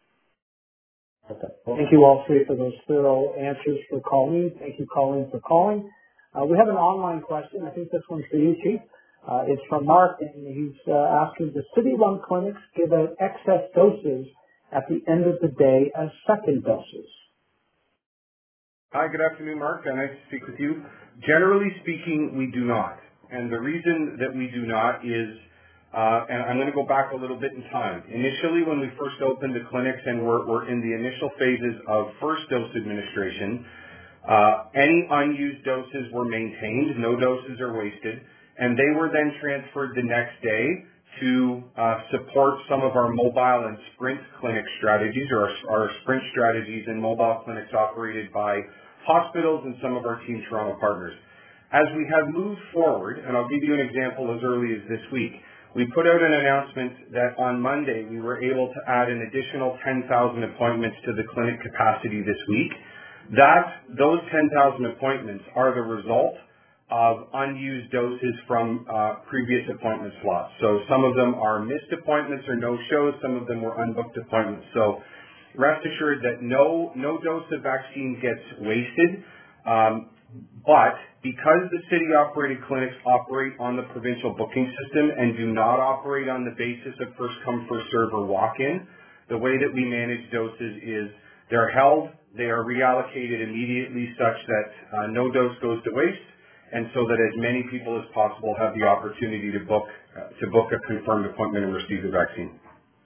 Okay. Well, thank you all three for those thorough answers for Colleen. Thank you, Colleen, for calling. Uh, we have an online question. I think this one's for you, Chief. Uh, it's from Mark, and he's uh, asking, the city-run clinics give out excess doses at the end of the day as second doses? Hi, good afternoon, Mark. Uh, nice to speak with you. Generally speaking, we do not. And the reason that we do not is, uh, and I'm going to go back a little bit in time. Initially, when we first opened the clinics and we're, we're in the initial phases of first dose administration, uh, any unused doses were maintained, no doses are wasted, and they were then transferred the next day to uh, support some of our mobile and sprint clinic strategies, or our, our sprint strategies and mobile clinics operated by hospitals and some of our Team Toronto partners. As we have moved forward, and I'll give you an example as early as this week, we put out an announcement that on Monday we were able to add an additional ten thousand appointments to the clinic capacity this week. That, those ten thousand appointments are the result of unused doses from uh, previous appointment slots. So some of them are missed appointments or no-shows, some of them were unbooked appointments. So rest assured that no, no dose of vaccine gets wasted, um, but because the city-operated clinics operate on the provincial booking system and do not operate on the basis of first-come, first-serve or walk-in, the way that we manage doses is they're held, they are reallocated immediately such that uh, no dose goes to waste, and so that as many people as possible have the opportunity to book uh, to book a confirmed appointment and receive the vaccine.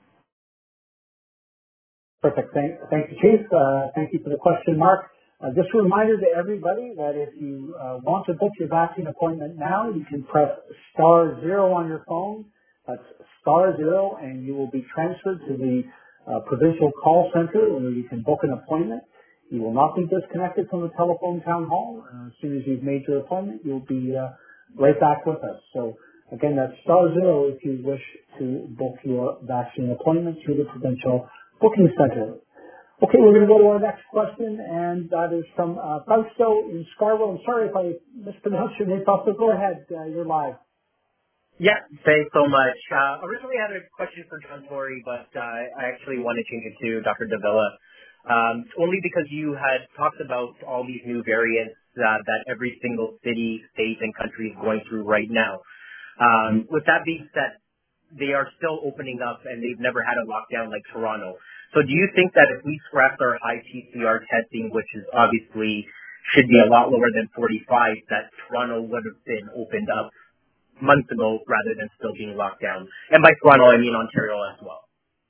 Perfect. Thank, thank you, Chief. Uh, thank you for the question, Mark. Uh, just a reminder to everybody that if you uh, want to book your vaccine appointment now, you can press star zero on your phone. That's star zero, and you will be transferred to the uh, provincial call center where you can book an appointment. You will not be disconnected from the telephone town hall. Uh, as soon as you've made your appointment, you'll be uh, right back with us. So again, that's star zero if you wish to book your vaccine appointment through the provincial booking center. Okay, we're going to go to our next question, and that is from uh, Fausto in Scarborough. I'm sorry if I mispronounced your name, Fausto. Go ahead. Uh, you're live. Yeah, thanks so much. Uh, originally I had a question for John Tory, but uh, I actually want to change it to Doctor Davila. Um, only because you had talked about all these new variants uh, that every single city, state, and country is going through right now. Um, with that being said, they are still opening up and they've never had a lockdown like Toronto. So do you think that if we scrapped our high P C R testing, which is obviously should be a lot lower than forty-five, that Toronto would have been opened up months ago rather than still being locked down? And by Toronto, I mean Ontario as well.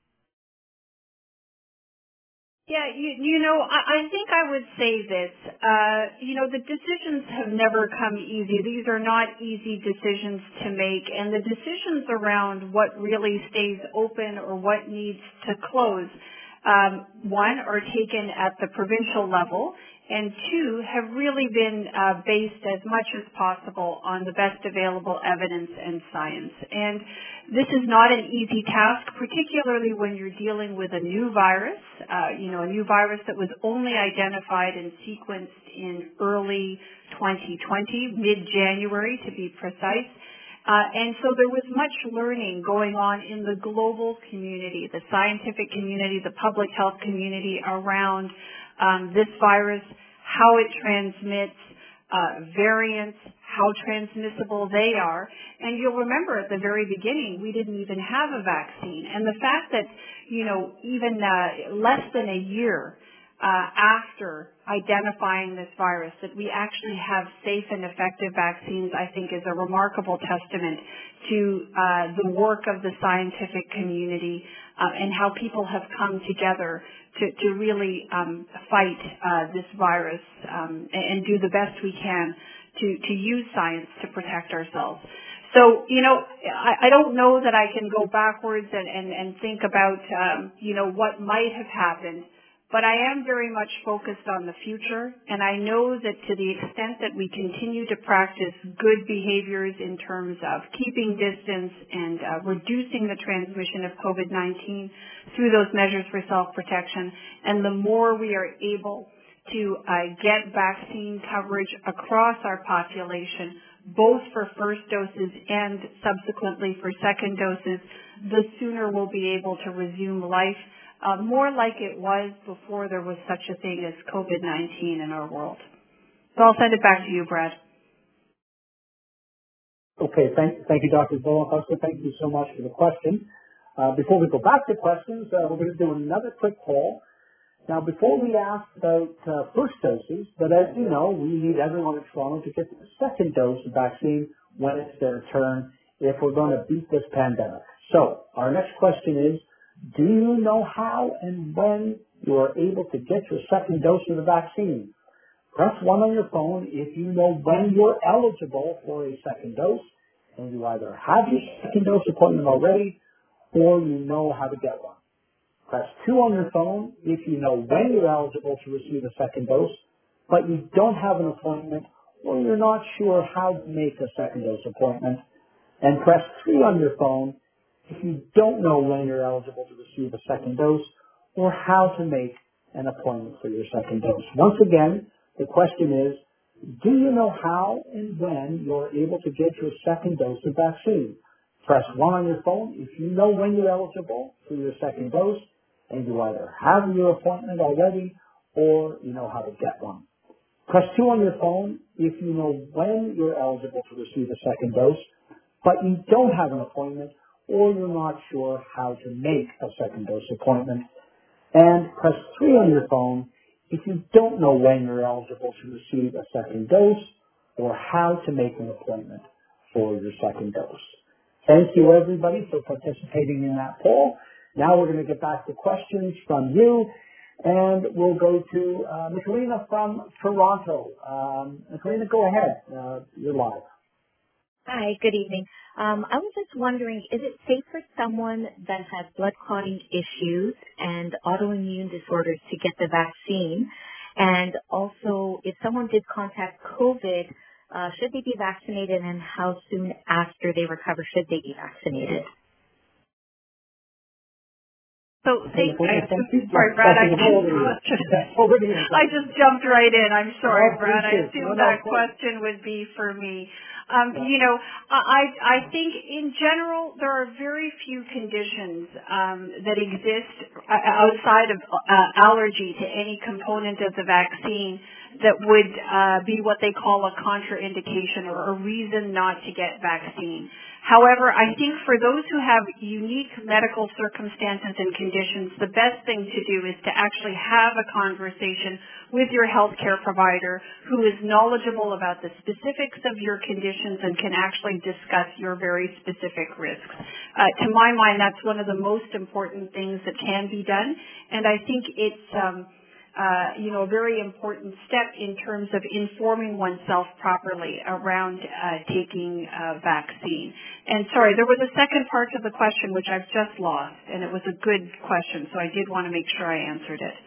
Yeah, you, you know, I, I think I would say this. Uh, you know, the decisions have never come easy. These are not easy decisions to make, and the decisions around what really stays open or what needs to close, um, one, are taken at the provincial level, and two, have really been uh, based as much as possible on the best available evidence and science. And this is not an easy task, particularly when you're dealing with a new virus, uh, you know, a new virus that was only identified and sequenced in early twenty twenty, mid-January to be precise. Uh, and so there was much learning going on in the global community, the scientific community, the public health community around um, this virus, how it transmits, uh, variants, how transmissible they are. And you'll remember at the very beginning, we didn't even have a vaccine. And the fact that, you know, even uh, less than a year uh, after identifying this virus, that we actually have safe and effective vaccines, I think is a remarkable testament to uh, the work of the scientific community uh, and how people have come together to, to really um, fight uh, this virus um, and, and do the best we can to, to use science to protect ourselves. So, you know, I, I don't know that I can go backwards and, and, and think about, um, you know, what might have happened, but I am very much focused on the future, and I know that to the extent that we continue to practice good behaviors in terms of keeping distance and uh, reducing the transmission of COVID nineteen through those measures for self-protection, and the more we are able to uh, get vaccine coverage across our population, both for first doses and subsequently for second doses, the sooner we'll be able to resume life uh, more like it was before there was such a thing as COVID nineteen in our world. So I'll send it back to you, Brad. Okay, Okay, thank, thank you, Doctor Villa-Huska. Thank you so much for the question. Uh, before we go back to questions, uh, we're going to do another quick poll. Now, before we ask about uh, first doses, but as you know, we need everyone in Toronto to get the second dose of vaccine when it's their turn if we're going to beat this pandemic. So, our next question is, do you know how and when you are able to get your second dose of the vaccine? Press one on your phone if you know when you're eligible for a second dose, and you either have your second dose appointment already or you know how to get one. Press two on your phone if you know when you're eligible to receive a second dose, but you don't have an appointment or you're not sure how to make a second dose appointment. And press three on your phone if you don't know when you're eligible to receive a second dose or how to make an appointment for your second dose. Once again, the question is, do you know how and when you're able to get your second dose of vaccine? Press one on your phone if you know when you're eligible for your second dose and you either have your appointment already or you know how to get one. Press two on your phone if you know when you're eligible to receive a second dose, but you don't have an appointment or you're not sure how to make a second dose appointment. And press three on your phone if you don't know when you're eligible to receive a second dose or how to make an appointment for your second dose. Thank you, everybody, for participating in that poll. Now we're going to get back to questions from you, and we'll go to uh, Nicolina from Toronto. Um, Nicolina, go ahead. Uh, you're live. Hi, good evening. Um, I was just wondering, is it safe for someone that has blood clotting issues and autoimmune disorders to get the vaccine? And also, if someone did contact COVID, uh, should they be vaccinated, and how soon after they recover should they be vaccinated? So, thank, I, sorry, Brad, I just, I just jumped right in. I'm sorry, Brad. I assumed that question would be for me. Um, you know, I, I think in general there are very few conditions um, that exist outside of uh, allergy to any component of the vaccine that would uh, be what they call a contraindication or a reason not to get vaccine. However, I think for those who have unique medical circumstances and conditions, the best thing to do is to actually have a conversation with your healthcare provider who is knowledgeable about the specifics of your conditions and can actually discuss your very specific risks. Uh, to my mind, that's one of the most important things that can be done, and I think it's um, Uh, you know, a very important step in terms of informing oneself properly around uh, taking uh, vaccine. And sorry, there was a second part of the question which I've just lost, and it was a good question, so I did want to make sure I answered it.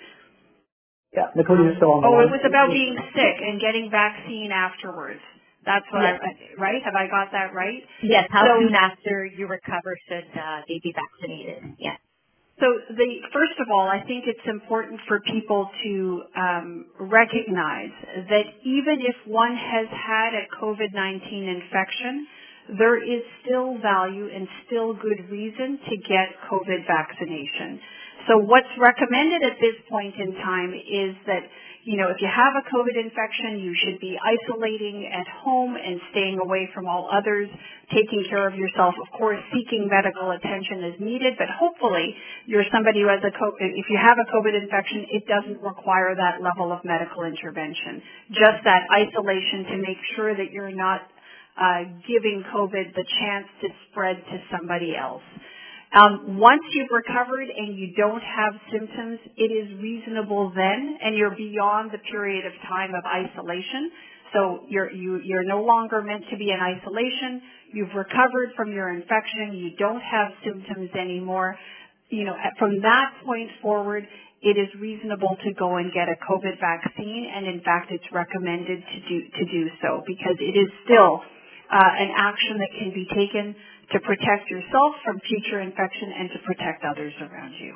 Yeah, Nicole, still on the oh, line. It was about being sick and getting vaccine afterwards. That's what yes. I, right? Have I got that right? Yes, how so, soon after you recover should uh, they be vaccinated? Yes. So the, first of all, I think it's important for people to um, recognize that even if one has had a COVID nineteen infection, there is still value and still good reason to get COVID vaccination. So what's recommended at this point in time is that, you know, if you have a COVID infection, you should be isolating at home and staying away from all others, taking care of yourself, of course, seeking medical attention as needed, but hopefully you're somebody who has a COVID, if you have a COVID infection, it doesn't require that level of medical intervention. Just that isolation to make sure that you're not uh, giving COVID the chance to spread to somebody else. Um, once you've recovered and you don't have symptoms, it is reasonable then, and you're beyond the period of time of isolation. So you're, you, you're no longer meant to be in isolation. You've recovered from your infection. You don't have symptoms anymore. You know, from that point forward, it is reasonable to go and get a COVID vaccine, and in fact, it's recommended to do, to do so because it is still uh, an action that can be taken to protect yourself from future infection and to protect others around you.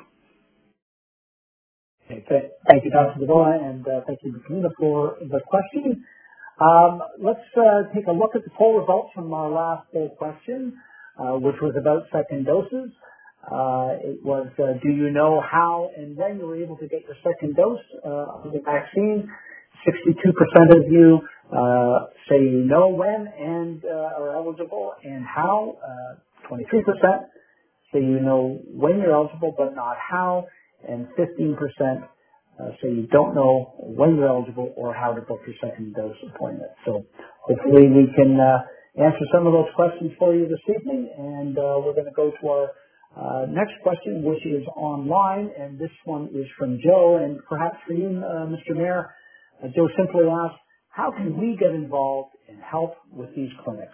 Okay, th- thank you, Doctor Davila, and uh, thank you, Nicolina, for the question. Um, let's uh, take a look at the poll results from our last uh, question, uh, which was about second doses. Uh, it was, uh, do you know how and when you were able to get your second dose uh, of the vaccine? sixty-two percent of you Uh, say you know when and uh, are eligible and how, uh, twenty-three percent. Say you know when you're eligible but not how, and fifteen percent uh, say you don't know when you're eligible or how to book your second dose appointment. So hopefully we can uh, answer some of those questions for you this evening, and uh, we're going to go to our uh, next question, which is online, and this one is from Joe, and perhaps for you, uh, Mister Mayor. Uh, Joe simply asks, how can we get involved and help with these clinics?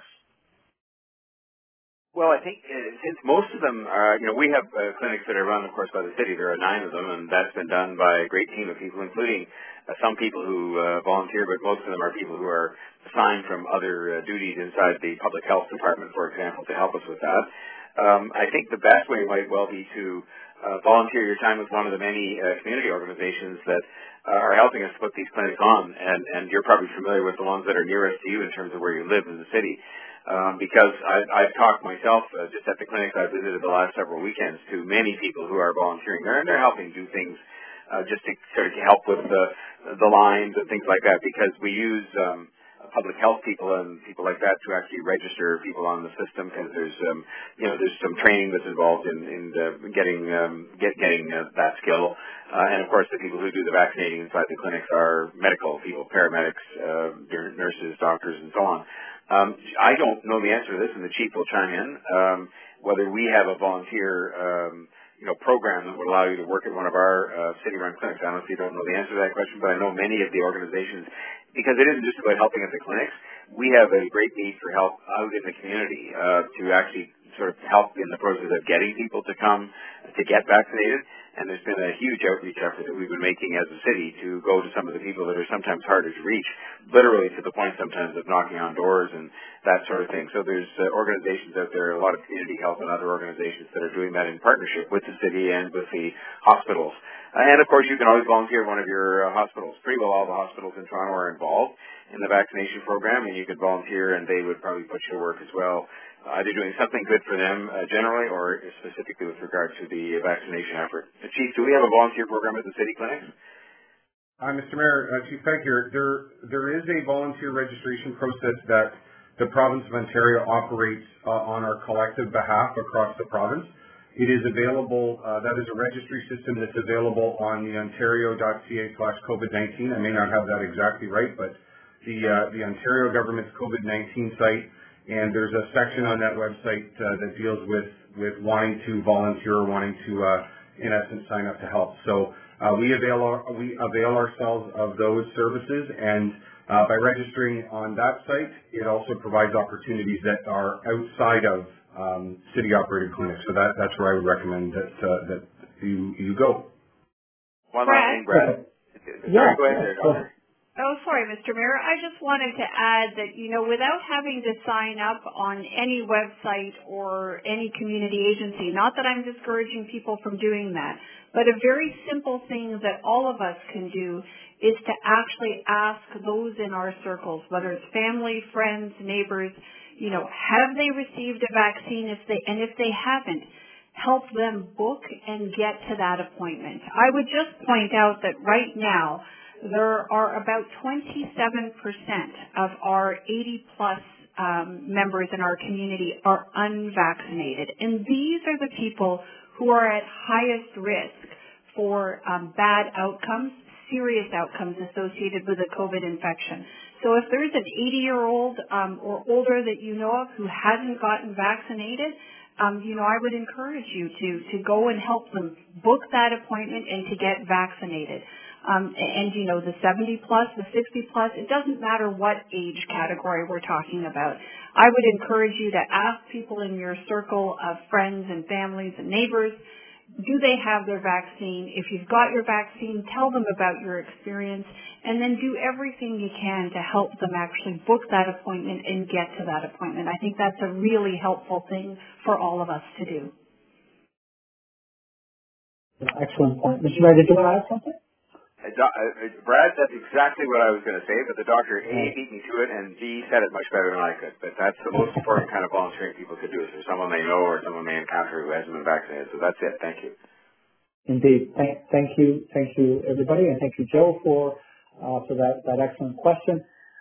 Well, I think uh, since most of them are, you know, we have uh, clinics that are run, of course, by the city. There are nine of them, and that's been done by a great team of people, including uh, some people who uh, volunteer, but most of them are people who are assigned from other uh, duties inside the public health department, for example, to help us with that. Um, I think the best way might well be to uh, volunteer your time with one of the many uh, community organizations that uh, are helping us put these clinics on, and, and you're probably familiar with the ones that are nearest to you in terms of where you live in the city. Um, because I, I've talked myself uh, just at the clinics I've visited the last several weekends to many people who are volunteering there, and they're helping do things uh, just to sort of help with the the lines and things like that. Because we use um, public health people and people like that to actually register people on the system, because there's um, you know there's some training that's involved in in uh, getting um, get, getting uh, that skill, uh, and of course the people who do the vaccinating inside the clinics are medical people, paramedics, uh, nurses, doctors, and so on. Um, I don't know the answer to this, and the chief will chime in. Um, whether we have a volunteer, um, you know, program that would allow you to work at one of our uh, city-run clinics. I honestly don't know the answer to that question, but I know many of the organizations, because it isn't just about helping at the clinics. We have a great need for help out in the community uh, to actually sort of help in the process of getting people to come to get vaccinated. And there's been a huge outreach effort that we've been making as a city to go to some of the people that are sometimes harder to reach, literally to the point sometimes of knocking on doors and that sort of thing. So there's uh, organizations out there, a lot of community health and other organizations that are doing that in partnership with the city and with the hospitals. Uh, and of course, you can always volunteer at one of your uh, hospitals. Pretty well all the hospitals in Toronto are involved in the vaccination program, and you could volunteer and they would probably put you to work as well, either doing something good for them uh, generally or specifically with regard to the vaccination effort. Uh, Chief, do we have a volunteer program at the city clinics? Hi, Mister Mayor, uh, Chief Pegg here. There, there is a volunteer registration process that the province of Ontario operates uh, on our collective behalf across the province. It is available, uh, that is a registry system that's available on the ontario.ca slash COVID nineteen. I may not have that exactly right, but the, uh, the Ontario government's COVID nineteen site, and there's a section on that website uh, that deals with, with wanting to volunteer or wanting to, uh, in essence, sign up to help. So uh, we avail our, we avail ourselves of those services, and uh, by registering on that site, it also provides opportunities that are outside of um, city-operated clinics. So that, that's where I would recommend that uh, that you you go. One last thing, Brad. Sorry, Yeah. go ahead there, Doctor. Oh, sorry, Mister Mayor. I just wanted to add that, you know, without having to sign up on any website or any community agency, not that I'm discouraging people from doing that, but a very simple thing that all of us can do is to actually ask those in our circles, whether it's family, friends, neighbors, you know, have they received a vaccine? If they, and if they haven't, help them book and get to that appointment. I would just point out that right now, there are about twenty-seven percent of our eighty plus um, members in our community are unvaccinated. And these are the people who are at highest risk for um, bad outcomes, serious outcomes associated with a COVID infection. So if there's an eighty-year-old um, or older that you know of who hasn't gotten vaccinated, um, you know, I would encourage you to, to go and help them book that appointment and to get vaccinated. Um, and, you know, the seventy plus, the sixty plus, it doesn't matter what age category we're talking about. I would encourage you to ask people in your circle of friends and families and neighbors, do they have their vaccine? If you've got your vaccine, tell them about your experience, and then do everything you can to help them actually book that appointment and get to that appointment. I think that's a really helpful thing for all of us to do. Excellent point. Mister Mayor, did you want to add something? Uh, Do- uh, Brad, that's exactly what I was going to say, but the doctor A beat me to it, and B said it much better than I could. But that's the most important kind of volunteering people could do, is for someone they know or someone they encounter who hasn't been vaccinated. So that's it. Thank you. Indeed. Thank, thank you, thank you, everybody, and thank you, Joe, for uh, for that, that excellent question.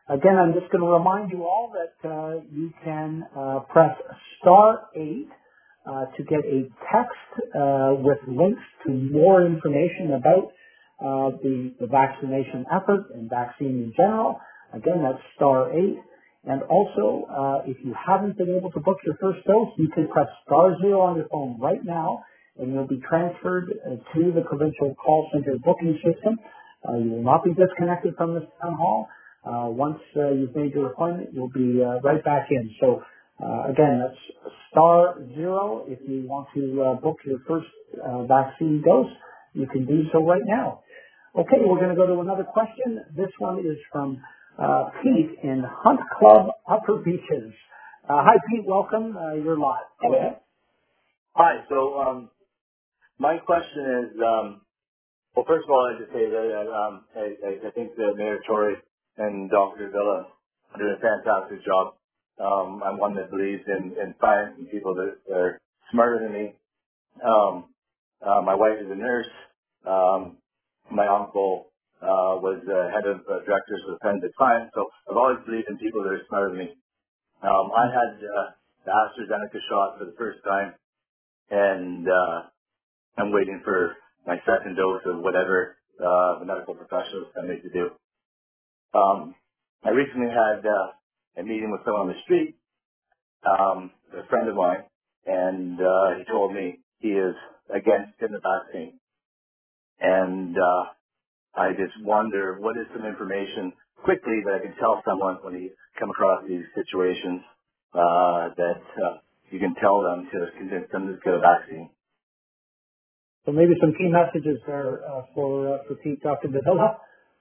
Again, I'm just going to remind you all that uh, you can uh, press star eight uh, to get a text uh, with links to more information about uh, the, the vaccination effort and vaccine in general. Again, that's star eight. And also, uh, if you haven't been able to book your first dose, you can press star zero on your phone right now, and you'll be transferred uh, to the provincial call center booking system. Uh, you will not be disconnected from this town hall. Uh, once uh, you've made your appointment, you'll be uh, right back in. So, uh, again, that's star zero. If you want to uh, book your first uh, vaccine dose, you can do so right now. Okay, we're going to go to another question. This one is from uh, Pete in Hunt Club, Upper Beaches. Uh, hi, Pete. Welcome. Uh, you're live. Go ahead. Hi. So, um, my question is, um, well, first of all, I'd just say that um, I, I, I think that Mayor Tory and Doctor Villa are doing a fantastic job. Um, I'm one that believes in, in science and people that are smarter than me. Um, uh, my wife is a nurse. Um, my uncle uh, was uh, head of uh, directors of forensic science. So I've always believed in people that are smarter than me. Um, I had uh, the AstraZeneca shot for the first time, and uh, I'm waiting for my second dose of whatever uh, the medical professionals tell me to do. Um, I recently had uh, a meeting with someone on the street, um, a friend of mine, and uh, he told me he is against getting the vaccine. And uh, I just wonder what is some information quickly that I can tell someone when he come across these situations uh, that uh, you can tell them to convince them to get a vaccine. So maybe some key messages there uh, for uh, for Pete, Doctor Davila.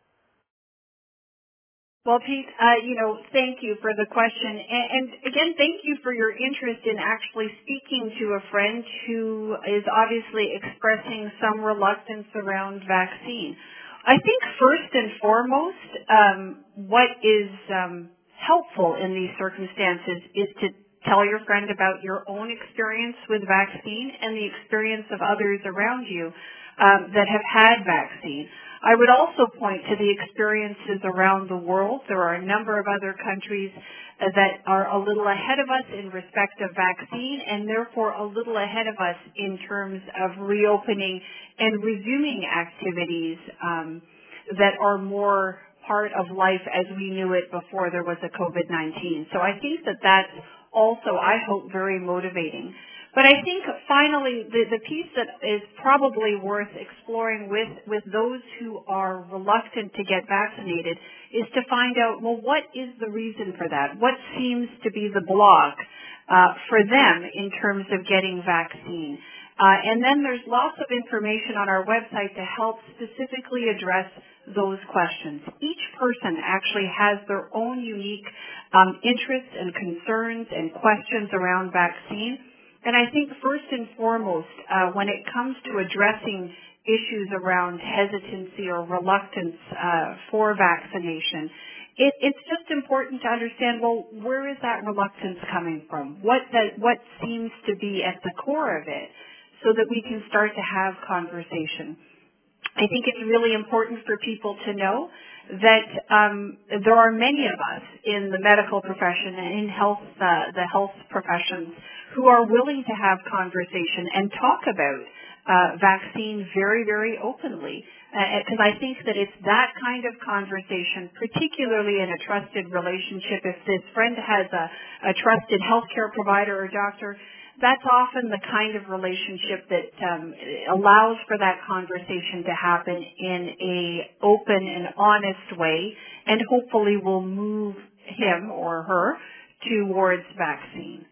Well, Pete, uh, you know, thank you for the question. And, and again, thank you for your interest in actually speaking to a friend who is obviously expressing some reluctance around vaccine. I think first and foremost, um, what is um, helpful in these circumstances is to tell your friend about your own experience with vaccine and the experience of others around you um, that have had vaccine. I would also point to the experiences around the world. There are a number of other countries uh, that are a little ahead of us in respect of vaccine and therefore a little ahead of us in terms of reopening and resuming activities um, that are more part of life as we knew it before there was a COVID nineteen. So I think that that's also, I hope, very motivating. But I think finally the, the piece that is probably worth exploring with, with those who are reluctant to get vaccinated is to find out, well, what is the reason for that? What seems to be the block uh, for them in terms of getting vaccine? Uh, and then there's lots of information on our website to help specifically address those questions. Each person actually has their own unique um, interests and concerns and questions around vaccine. And I think first and foremost, uh, when it comes to addressing issues around hesitancy or reluctance uh, for vaccination, it, it's just important to understand, well, where is that reluctance coming from? What, does, what seems to be at the core of it so that we can start to have conversation? I think it's really important for people to know that um, there are many of us in the medical profession and in health, uh, the health professions who are willing to have conversation and talk about uh, vaccine very, very openly. Because uh, I think that it's that kind of conversation, particularly in a trusted relationship. If this friend has a, a trusted healthcare provider or doctor, that's often the kind of relationship that um, allows for that conversation to happen in a open and honest way, and hopefully will move him or her towards vaccine.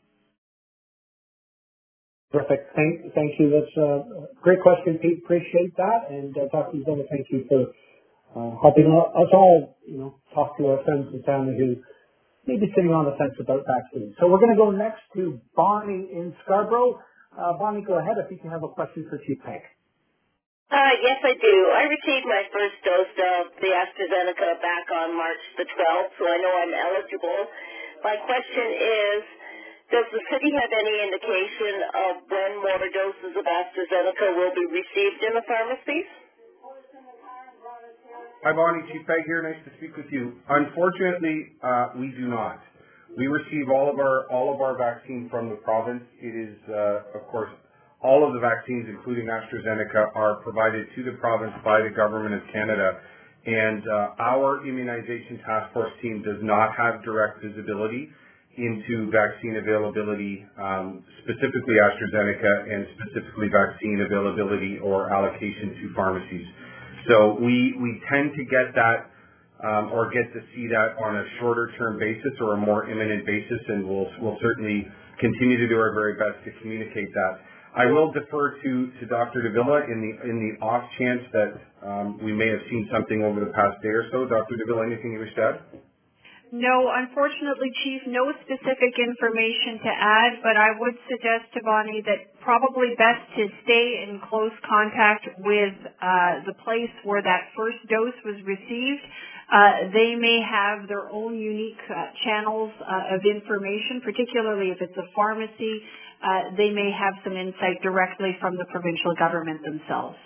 Perfect. Thank, thank you. That's a great question, Pete. Appreciate that. And uh, Doctor Zilla, thank you for uh, helping us all, you know, talk to our friends and family who may be sitting on the fence about vaccines. So we're going to go next to Bonnie in Scarborough. Uh, Bonnie, go ahead if you can have a question for Chief Hank. Uh, yes, I do. I received my first dose of the AstraZeneca back on March the twelfth, so I know I'm eligible. My question is, does the city have any indication of when more doses of AstraZeneca will be received in the pharmacies? Hi, Bonnie. Chief Peg here. Nice to speak with you. Unfortunately, uh, we do not. We receive all of our all of our vaccine from the province. It is, uh, of course, all of the vaccines, including AstraZeneca, are provided to the province by the Government of Canada. And uh, our immunization task force team does not have direct visibility into vaccine availability, um, specifically AstraZeneca, and specifically vaccine availability or allocation to pharmacies. So we, we tend to get that um, or get to see that on a shorter term basis or a more imminent basis, and we'll, we'll certainly continue to do our very best to communicate that. I will defer to, to Doctor Davila in the, in the off chance that um, we may have seen something over the past day or so. Doctor Davila, anything you wish to add? No, unfortunately, Chief, no specific information to add, but I would suggest to Bonnie that probably best to stay in close contact with uh, the place where that first dose was received. Uh, they may have their own unique uh, channels uh, of information, particularly if it's a pharmacy. Uh, they may have some insight directly from the provincial government themselves.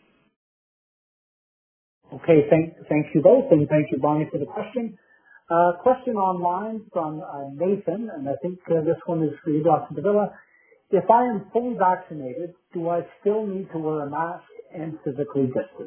Okay, thank, thank you both, and thank you, Bonnie, for the question. Uh, question online from uh, Nathan, and I think uh, this one is for you, Doctor Davila. If I am fully vaccinated, do I still need to wear a mask and physically distance?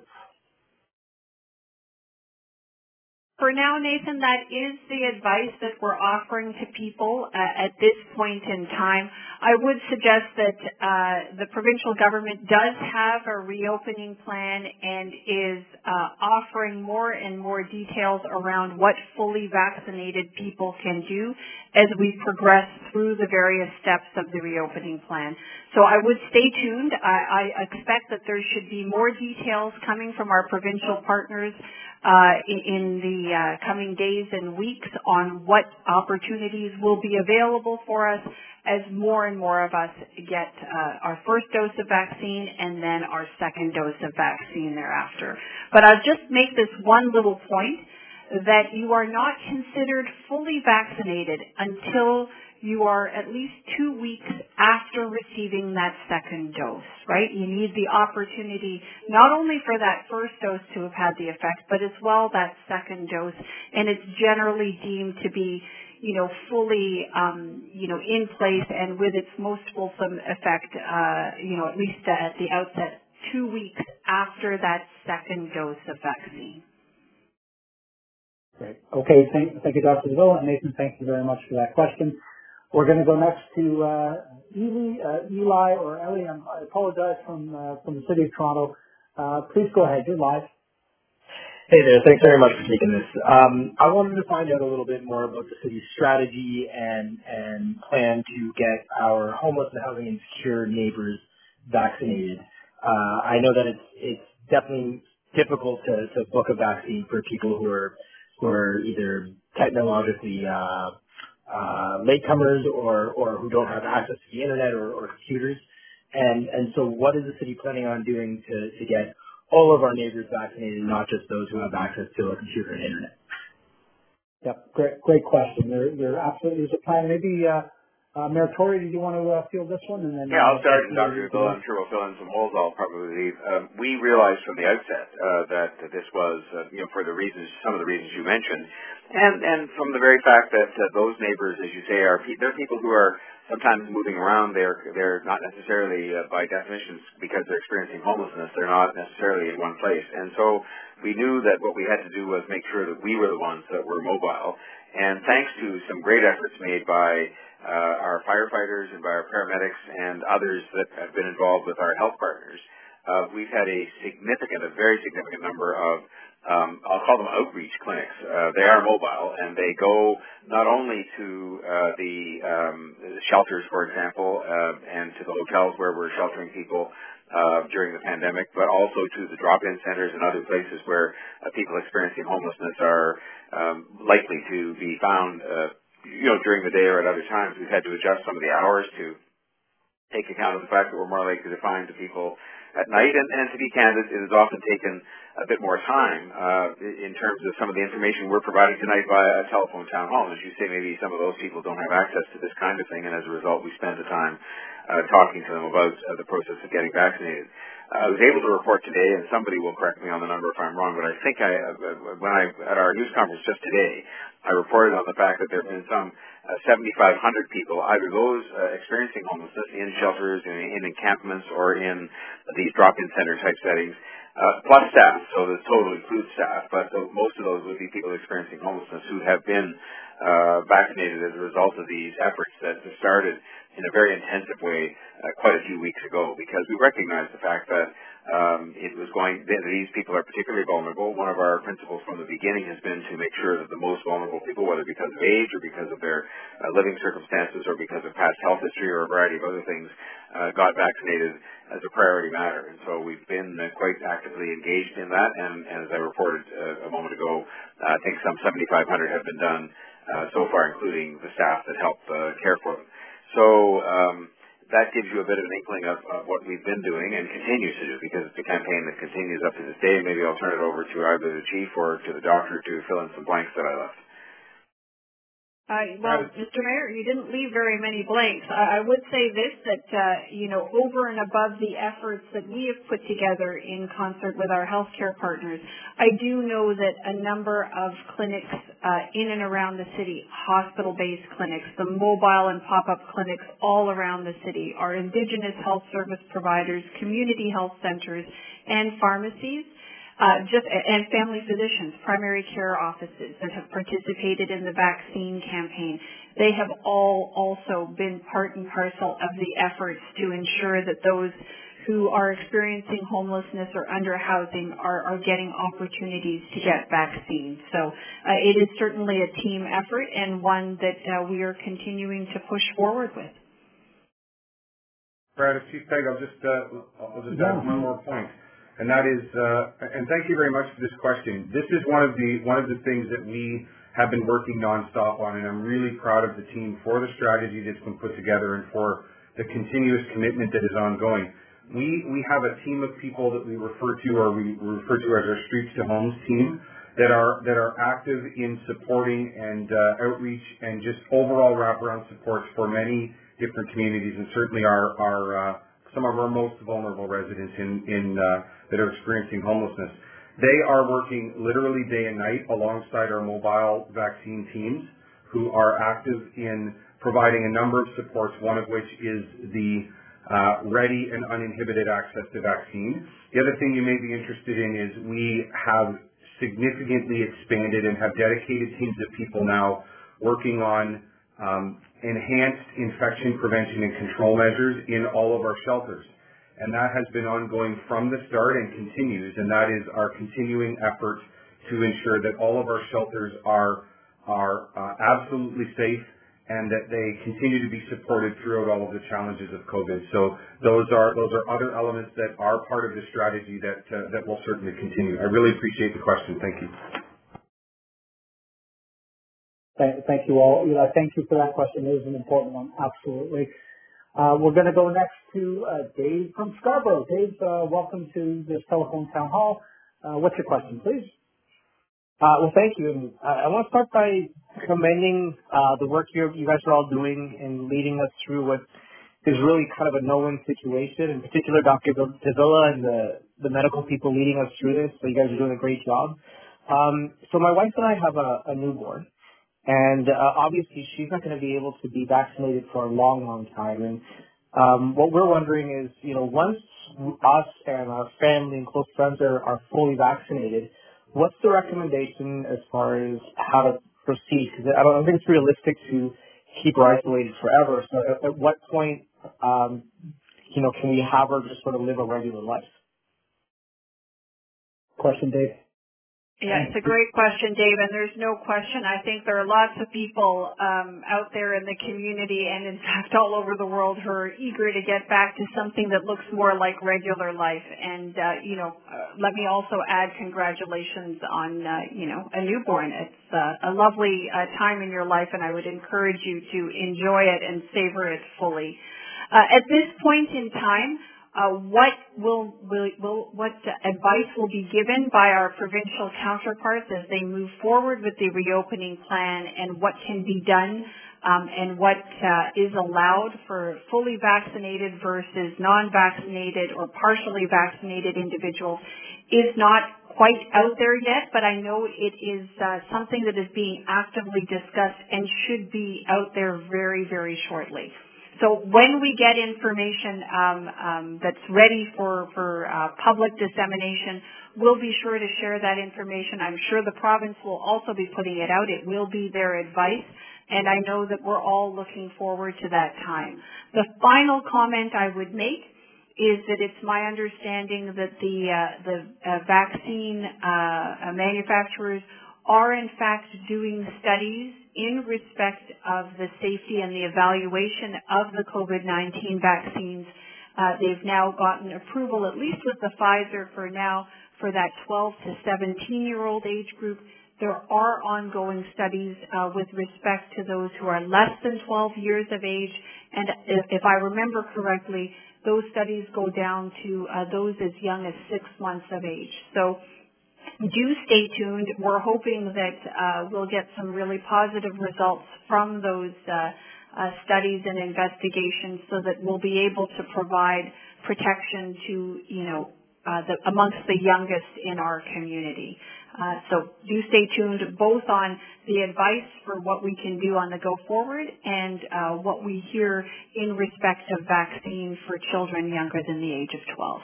For now, Nathan, that is the advice that we're offering to people uh, at this point in time. I would suggest that uh, the provincial government does have a reopening plan and is uh, offering more and more details around what fully vaccinated people can do as we progress through the various steps of the reopening plan. So I would stay tuned. I, I expect that there should be more details coming from our provincial partners uh, in, in the uh, coming days and weeks on what opportunities will be available for us as more and more of us get uh, our first dose of vaccine and then our second dose of vaccine thereafter. But I'll just make this one little point, that you are not considered fully vaccinated until you are at least two weeks after receiving that second dose, right? You need the opportunity not only for that first dose to have had the effect, but as well that second dose. And it's generally deemed to be, you know, fully, um, you know, in place and with its most fulsome effect, uh, you know, at least at the outset, two weeks after that second dose of vaccine. Great. Okay, thank, thank you, Doctor Davila, and Nathan, thank you very much for that question. We're going to go next to uh, Eli, uh, Eli or Ellie. I'm, I apologize from uh, from the city of Toronto. Uh, please go ahead. You're live. Hey there. Thanks very much for taking this. Um, I wanted to find out a little bit more about the city's strategy and and plan to get our homeless and housing insecure neighbors vaccinated. Uh, I know that it's it's definitely difficult to, to book a vaccine for people who are who are either technologically uh, uh, latecomers or, or who don't have access to the internet or, or computers. And and so what is the city planning on doing to, to get all of our neighbors vaccinated, not just those who have access to a computer and internet? Yep, great, great question. There, there absolutely is a plan. Maybe, uh, uh, Mayor Tory, did you want to uh, field this one? And then yeah, I'll uh, start, and Doctor Davila, I'm sure we'll fill in some holes. I'll probably leave. Um, we realized from the outset uh, that this was, uh, you know, for the reasons, some of the reasons you mentioned, and and from the very fact that uh, those neighbors, as you say, are pe- they're people who are sometimes moving around. They're they're not necessarily, uh, by definition, because they're experiencing homelessness, they're not necessarily in one place. And so we knew that what we had to do was make sure that we were the ones that were mobile. And thanks to some great efforts made by uh, our firefighters and by our paramedics and others that have been involved with our health partners, uh, we've had a significant, a very significant number of, um, I'll call them outreach clinics. Uh, they are mobile, and they go not only to uh, the um, shelters, for example, uh, and to the hotels where we're sheltering people uh, during the pandemic, but also to the drop-in centers and other places where uh, people experiencing homelessness are um, likely to be found uh, you know, during the day or at other times. We've had to adjust some of the hours to take account of the fact that we're more likely to find the people at night. And, and to be candid, it has often taken a bit more time uh, in terms of some of the information we're providing tonight via a telephone town hall. As you say, maybe some of those people don't have access to this kind of thing, and as a result, we spend the time uh, talking to them about uh, the process of getting vaccinated. Uh, I was able to report today, and somebody will correct me on the number if I'm wrong, but I think I, uh, when I at our news conference just today, I reported on the fact that there have been some uh, seventy-five hundred people, either those uh, experiencing homelessness in shelters, in, in encampments, or in these drop-in center type settings, Uh, plus staff, so the total includes staff, but the, most of those would be people experiencing homelessness who have been uh, vaccinated as a result of these efforts that started in a very intensive way uh, quite a few weeks ago, because we recognize the fact that um, it was going, that these people are particularly vulnerable. One of our principles from the beginning has been to make sure that the most vulnerable people, whether because of age or because of their uh, living circumstances or because of past health history or a variety of other things, uh, got vaccinated as a priority matter. And so we've been uh, quite actively engaged in that, and, and as I reported uh, a moment ago, uh, I think some seventy-five hundred have been done uh, so far, including the staff that help uh, care for them. So um, that gives you a bit of an inkling of, of what we've been doing and continue to do, because it's a campaign that continues up to this day. Maybe I'll turn it over to either the chief or to the doctor to fill in some blanks that I left. Uh, well, Mister Mayor, you didn't leave very many blanks. I, I would say this, that, uh, you know, over and above the efforts that we have put together in concert with our healthcare partners, I do know that a number of clinics uh, in and around the city, hospital-based clinics, the mobile and pop-up clinics all around the city, our Indigenous health service providers, community health centers, and pharmacies, Uh, just and family physicians, primary care offices that have participated in the vaccine campaign. They have all also been part and parcel of the efforts to ensure that those who are experiencing homelessness or under housing are, are getting opportunities to get vaccines. So uh, it is certainly a team effort, and one that uh, we are continuing to push forward with. Brad, Chief Pegg, I'll just uh, I'll just add one more point. And that is, uh, and thank you very much for this question. This is one of the one of the things that we have been working nonstop on, and I'm really proud of the team for the strategy that's been put together and for the continuous commitment that is ongoing. We we have a team of people that we refer to, or we refer to as our Streets to Homes team, that are that are active in supporting and uh, outreach and just overall wraparound supports for many different communities, and certainly our our uh, some of our most vulnerable residents in in uh, that are experiencing homelessness. They are working literally day and night alongside our mobile vaccine teams, who are active in providing a number of supports, one of which is the uh, ready and uninhibited access to vaccine. The other thing you may be interested in is we have significantly expanded and have dedicated teams of people now working on um, enhanced infection prevention and control measures in all of our shelters. And that has been ongoing from the start and continues, and that is our continuing effort to ensure that all of our shelters are are uh, absolutely safe and that they continue to be supported throughout all of the challenges of COVID. So those are those are other elements that are part of the strategy that uh, that will certainly continue. I really appreciate the question. Thank you. Thank, thank you all. Eli, thank you for that question. It is an important one, absolutely. Uh, we're going to go next to uh, Dave from Scarborough. Dave, uh, welcome to this telephone town hall. Uh, what's your question, please? Uh, well, thank you. And I, I want to start by commending uh, the work you you guys are all doing in leading us through what is really kind of a no-win situation. In particular, Doctor Davila and the, the medical people leading us through this. So you guys are doing a great job. Um, so my wife and I have a, a newborn. And uh, obviously, she's not going to be able to be vaccinated for a long, long time. And um, what we're wondering is, you know, once us and our family and close friends are, are fully vaccinated, what's the recommendation as far as how to proceed? Because I don't think it's realistic to keep her isolated forever. So at, at what point, um, you know, can we have her just sort of live a regular life? Question, Dave. Yeah, it's a great question, Dave, and there's no question. I think there are lots of people um, out there in the community and, in fact, all over the world who are eager to get back to something that looks more like regular life. And, uh, you know, uh, let me also add congratulations on, uh, you know, a newborn. It's uh, a lovely uh, time in your life, and I would encourage you to enjoy it and savor it fully. Uh, at this point in time, uh, what will, will, will what advice will be given by our provincial counterparts as they move forward with the reopening plan, and what can be done um, and what uh, is allowed for fully vaccinated versus non-vaccinated or partially vaccinated individuals is not quite out there yet, but I know it is uh, something that is being actively discussed and should be out there very, very shortly. So when we get information um, um, that's ready for, for uh, public dissemination, we'll be sure to share that information. I'm sure the province will also be putting it out. It will be their advice, and I know that we're all looking forward to that time. The final comment I would make is that it's my understanding that the, uh, the uh, vaccine uh, manufacturers are in fact doing studies in respect of the safety and the evaluation of the COVID nineteen vaccines. Uh, they've now gotten approval, at least with the Pfizer for now, for that twelve to seventeen year old age group. There are ongoing studies uh, with respect to those who are less than twelve years of age, and if, if I remember correctly, those studies go down to uh, those as young as six months of age. So do stay tuned. We're hoping that uh, we'll get some really positive results from those uh, uh, studies and investigations, so that we'll be able to provide protection to, you know, uh, the, amongst the youngest in our community. Uh, so do stay tuned both on the advice for what we can do on the go forward and uh, what we hear in respect of vaccine for children younger than the age of twelve.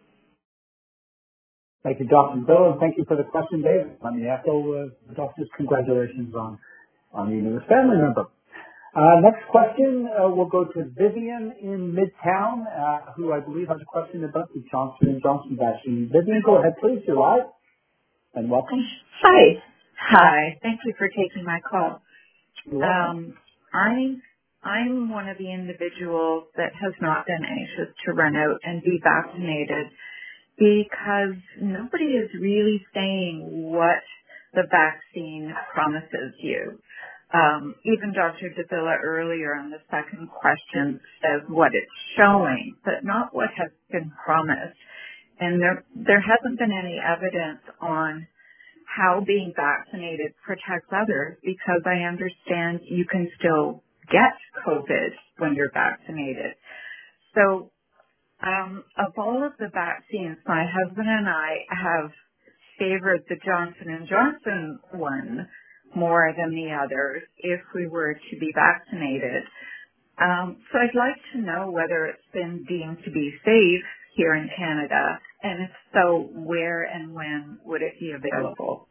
Thank you, Doctor Bill, and thank you for the question, David. Let me echo uh, the doctor's congratulations on, on your newest family member. Uh, next question uh, will go to Vivian in Midtown, uh, who I believe has a question about the Johnson and Johnson vaccine. Vivian, go ahead, please. You're live, and welcome. Hi. Hi. Thank you for taking my call. Um, I'm I'm one of the individuals that has not been anxious to run out and be vaccinated, because nobody is really saying what the vaccine promises you. Um, even Doctor Davila earlier on the second question says what it's showing, but not what has been promised. And there, there hasn't been any evidence on how being vaccinated protects others, because I understand you can still get COVID when you're vaccinated. So Um, of all of the vaccines, my husband and I have favored the Johnson and Johnson one more than the others if we were to be vaccinated. Um, so I'd like to know whether it's been deemed to be safe here in Canada, and if so, where and when would it be available?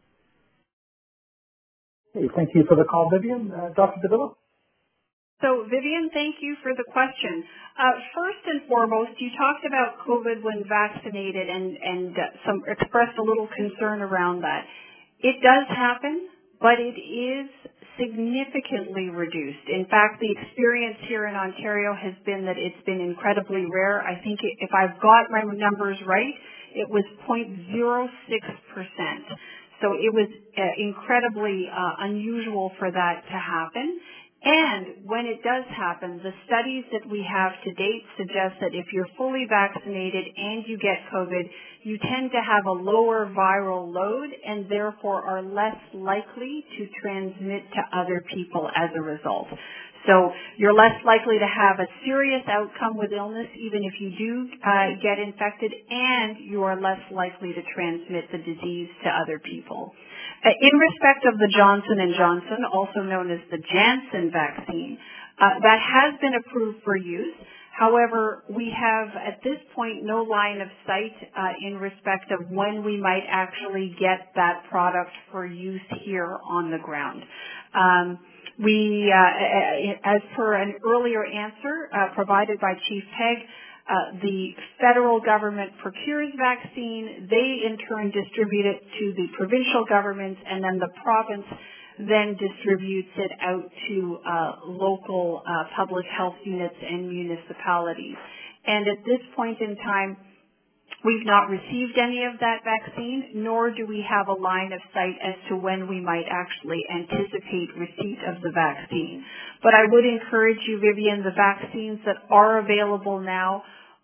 Hey, thank you for the call, Vivian. Uh, Doctor Davila? So, Vivian, thank you for the question. Uh, first and foremost, you talked about COVID when vaccinated and, and uh, some expressed a little concern around that. It does happen, but it is significantly reduced. In fact, the experience here in Ontario has been that it's been incredibly rare. I think it, if I've got my numbers right, it was zero point zero six percent. So it was uh, incredibly uh, unusual for that to happen. And when it does happen, the studies that we have to date suggest that if you're fully vaccinated and you get COVID, you tend to have a lower viral load and therefore are less likely to transmit to other people as a result. So you're less likely to have a serious outcome with illness even if you do uh, get infected, and you are less likely to transmit the disease to other people. Uh, in respect of the Johnson and Johnson, also known as the Janssen vaccine, uh, that has been approved for use. However, we have at this point no line of sight uh, in respect of when we might actually get that product for use here on the ground. Um, we, uh, as per an earlier answer uh, provided by Chief Pegg, Uh, the federal government procures vaccine, they in turn distribute it to the provincial governments, and then the province then distributes it out to uh, local uh, public health units and municipalities. And at this point in time, we've not received any of that vaccine, nor do we have a line of sight as to when we might actually anticipate receipt of the vaccine. But I would encourage you, Vivian, the vaccines that are available now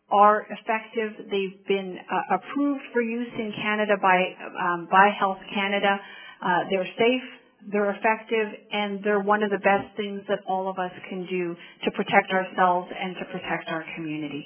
are effective. They've been uh, approved for use in Canada by um, by Health Canada. Uh, they're safe, they're effective, and they're one of the best things that all of us can do to protect ourselves and to protect our community.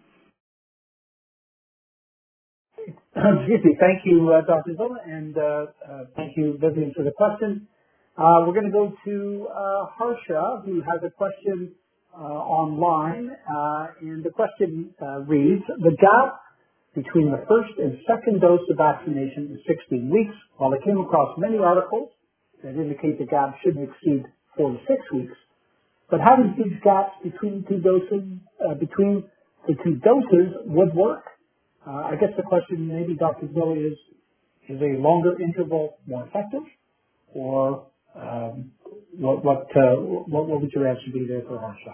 Excuse me. Thank you, uh, Doctor Villa, and uh, uh, thank you, Vivian, for the question. Uh, we're going to go to uh, Harsha, who has a question uh, online, uh, and the question uh, reads, the gap between the first and second dose of vaccination is sixteen weeks. While I came across many articles that indicate the gap shouldn't exceed four to six weeks, but having these gaps between two doses, uh, between the two doses would work. Uh, I guess the question maybe, Doctor Villa, is, is a longer interval more effective? Or um, what, what, uh, what, what would your answer be there for Harsha?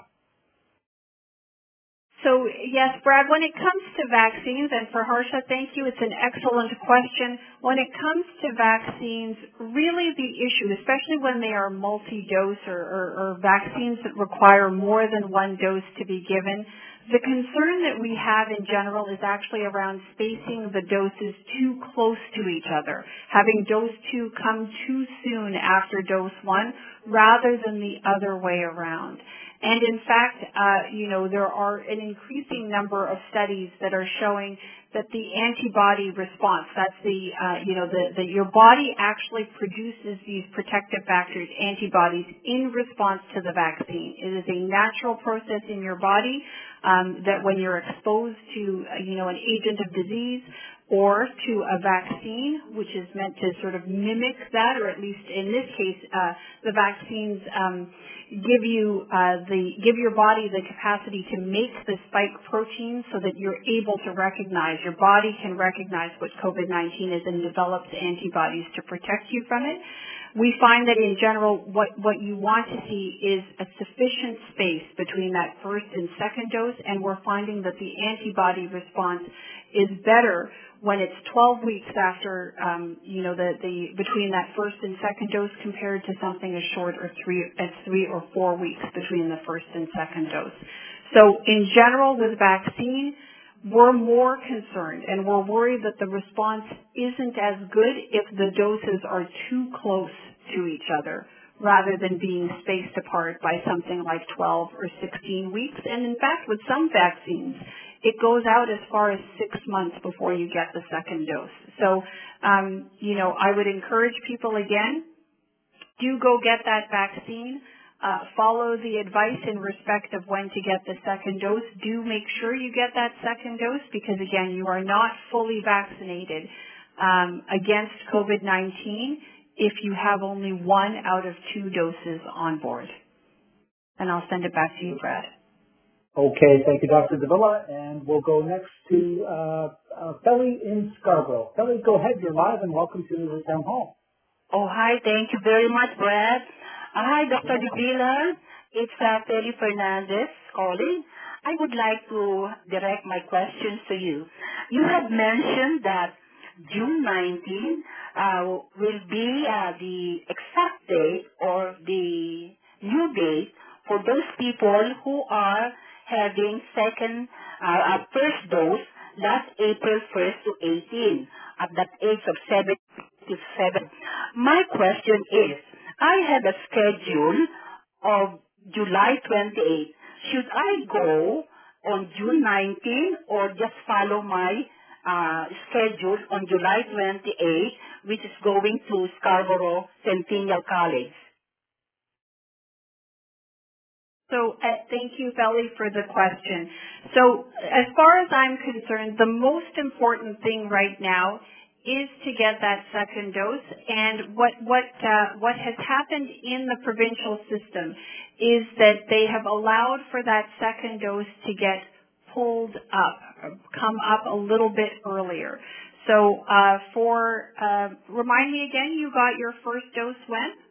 So yes, Brad, when it comes to vaccines, and for Harsha, thank you, it's an excellent question. When it comes to vaccines, really the issue, especially when they are multi-dose or, or, or vaccines that require more than one dose to be given, the concern that we have in general is actually around spacing the doses too close to each other, having dose two come too soon after dose one rather than the other way around. And in fact, uh, you know, there are an increasing number of studies that are showing that the antibody response, that's the, uh, you know, the, the, your body actually produces these protective factors, antibodies, in response to the vaccine. It is a natural process in your body um, that when you're exposed to, uh, you know, an agent of disease or to a vaccine, which is meant to sort of mimic that, or at least in this case, uh, the vaccines um, give you uh, the give your body the capacity to make the spike protein so that you're able to recognize, your body can recognize what COVID nineteen is and develops antibodies to protect you from it. We find that in general what, what you want to see is a sufficient space between that first and second dose, and we're finding that the antibody response is better when it's twelve weeks after, um, you know, the, the between that first and second dose compared to something as short or three as three or four weeks between the first and second dose. So in general with vaccine, we're more concerned and we're worried that the response isn't as good if the doses are too close to each other rather than being spaced apart by something like twelve or sixteen weeks. And in fact, with some vaccines, it goes out as far as six months before you get the second dose. So, um, you know, I would encourage people again, do go get that vaccine. Uh, follow the advice in respect of when to get the second dose. Do make sure you get that second dose because, again, you are not fully vaccinated um, against COVID nineteen if you have only one out of two doses on board. And I'll send it back to you, Brad. Okay, thank you, Doctor Davila. And we'll go next to uh, uh, Felly in Scarborough. Felly, go ahead. You're live and welcome to the Town Hall. Oh, hi. Thank you very much, Brad. Uh, hi, Doctor Davila. It's uh, Felly Fernandez calling. I would like to direct my questions to you. You have mentioned that June nineteenth uh, will be uh, the exact date or the new date for those people who are having second, uh, uh, first dose last April first to eighteenth at that age of seventy-seven. My question is, I have a schedule of July twenty-eighth. Should I go on June nineteenth or just follow my uh, schedule on July twenty-eighth, which is going to Scarborough Centennial College? So uh, thank you, Felly, for the question. So as far as I'm concerned, the most important thing right now is to get that second dose. And what what uh, what has happened in the provincial system is that they have allowed for that second dose to get pulled up, come up a little bit earlier. So uh, for uh, remind me again, you got your first dose when?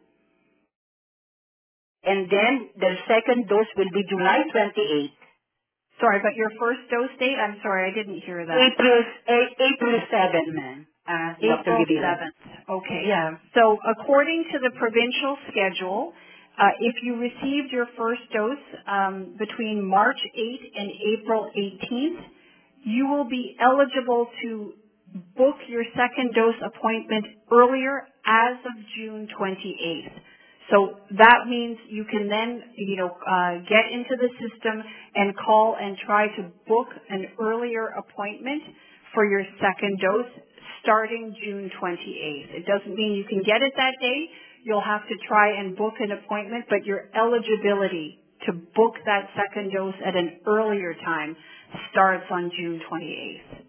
And then the second dose will be July twenty-eighth. Sorry, but your first dose date? I'm sorry, I didn't hear that. April, April seventh, ma'am. Uh, April seventh. Okay. Yeah. So according to the provincial schedule, uh, if you received your first dose um, between March eighth and April eighteenth, you will be eligible to book your second dose appointment earlier as of June twenty-eighth. So that means you can then, you know, uh, get into the system and call and try to book an earlier appointment for your second dose starting June twenty-eighth. It doesn't mean you can get it that day. You'll have to try and book an appointment, but your eligibility to book that second dose at an earlier time starts on June twenty-eighth.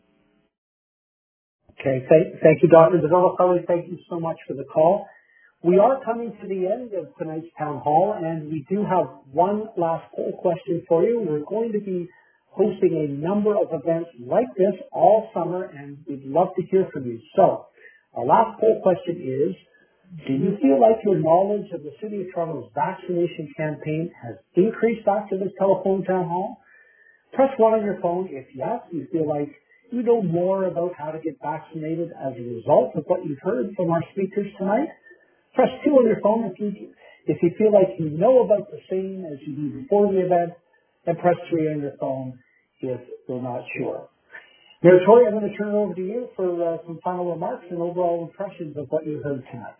Okay, thank, thank you, Doctor Davila. Thank you so much for the call. We are coming to the end of tonight's town hall, and we do have one last poll question for you. We're going to be hosting a number of events like this all summer, and we'd love to hear from you. So, our last poll question is, do you feel like your knowledge of the City of Toronto's vaccination campaign has increased after this telephone town hall? Press one on your phone if yes, you feel like you know more about how to get vaccinated as a result of what you've heard from our speakers tonight. Press two on your phone if you, if you feel like you know about the same as you do before the event, and press three on your phone if you're not sure. Mayor Tory, I'm going to turn it over to you for uh, some final remarks and overall impressions of what you heard tonight.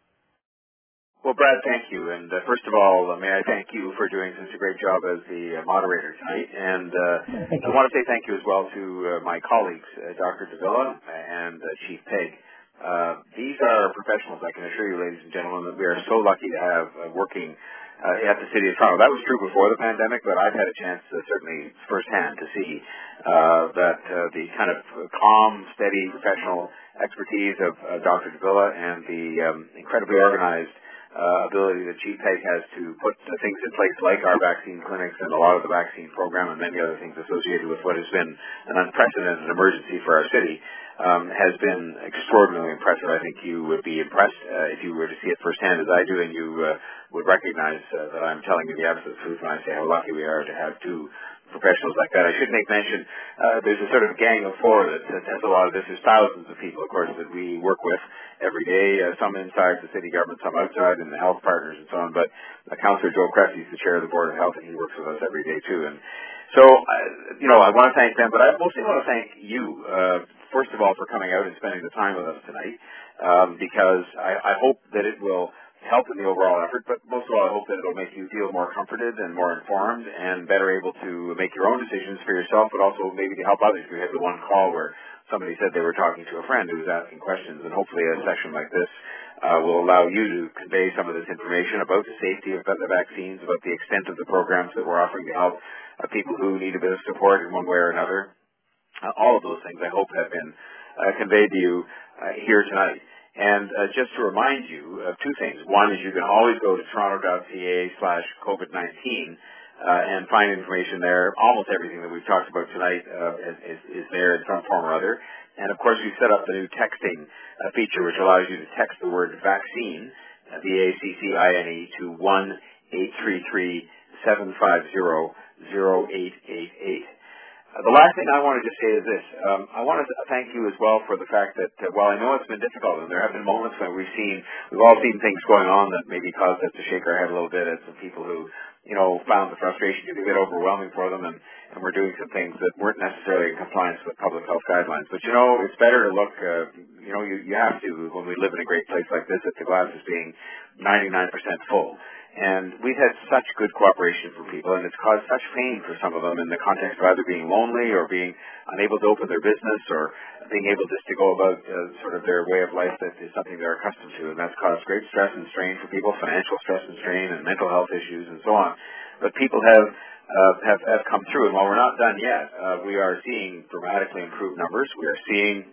Well, Brad, thank you. And uh, first of all, uh, may I thank you for doing such a great job as the uh, moderator tonight. And uh, I want to say thank you as well to uh, my colleagues, uh, Doctor Davila and uh, Chief Pegg. Uh, these are professionals, I can assure you, ladies and gentlemen, that we are so lucky to have uh, working uh, at the City of Toronto. That was true before the pandemic, but I've had a chance, uh, certainly firsthand, to see uh, that uh, the kind of calm, steady, professional expertise of uh, Doctor Davila and the um, incredibly organized uh, ability that G PEG has to put uh, things in place like our vaccine clinics and a lot of the vaccine program and many other things associated with what has been an unprecedented emergency for our city. Um, has been extraordinarily impressive. I think you would be impressed uh, if you were to see it firsthand as I do, and you uh, would recognize uh, that I'm telling you the absolute truth when I say how lucky we are to have two professionals like that. I should make mention uh, there's a sort of gang of four that, that does a lot of this. There's thousands of people, of course, that we work with every day, uh, some inside the city government, some outside, and the health partners and so on. But uh, Councillor Joe Cressy is the chair of the Board of Health, and he works with us every day too. And so, uh, you know, I want to thank them, but I mostly want to thank you, uh, first of all, for coming out and spending the time with us tonight, um, because I, I hope that it will help in the overall effort, but most of all, I hope that it will make you feel more comforted and more informed and better able to make your own decisions for yourself, but also maybe to help others. We had the one call where somebody said they were talking to a friend who was asking questions, and hopefully a session like this uh, will allow you to convey some of this information about the safety of the vaccines, about the extent of the programs that we're offering to help uh, people who need a bit of support in one way or another. Uh, all of those things, I hope, have been uh, conveyed to you uh, here tonight. And uh, just to remind you of two things. One is you can always go to toronto.ca slash COVID nineteen uh, and find information there. Almost everything that we've talked about tonight uh, is, is there in some form or other. And, of course, we've set up the new texting uh, feature, which allows you to text the word vaccine, uh, V A C C I N E, to one eight three three seven five zero zero eight eight eight. Uh, the last thing I wanted to say is this. Um, I want to thank you as well for the fact that uh, while I know it's been difficult, and there have been moments when we've seen, we've all seen things going on that maybe caused us to shake our head a little bit at some people who, you know, found the frustration to be a bit overwhelming for them, and, and we're doing some things that weren't necessarily in compliance with public health guidelines. But, you know, it's better to look, uh, you know, you, you have to, when we live in a great place like this, at the glass is being ninety-nine percent full. And we've had such good cooperation from people, and it's caused such pain for some of them in the context of either being lonely or being unable to open their business or being able just to go about uh, sort of their way of life that is something they're accustomed to. And that's caused great stress and strain for people, financial stress and strain and mental health issues and so on. But people have uh, have, have come through, and while we're not done yet, uh, we are seeing dramatically improved numbers. We are seeing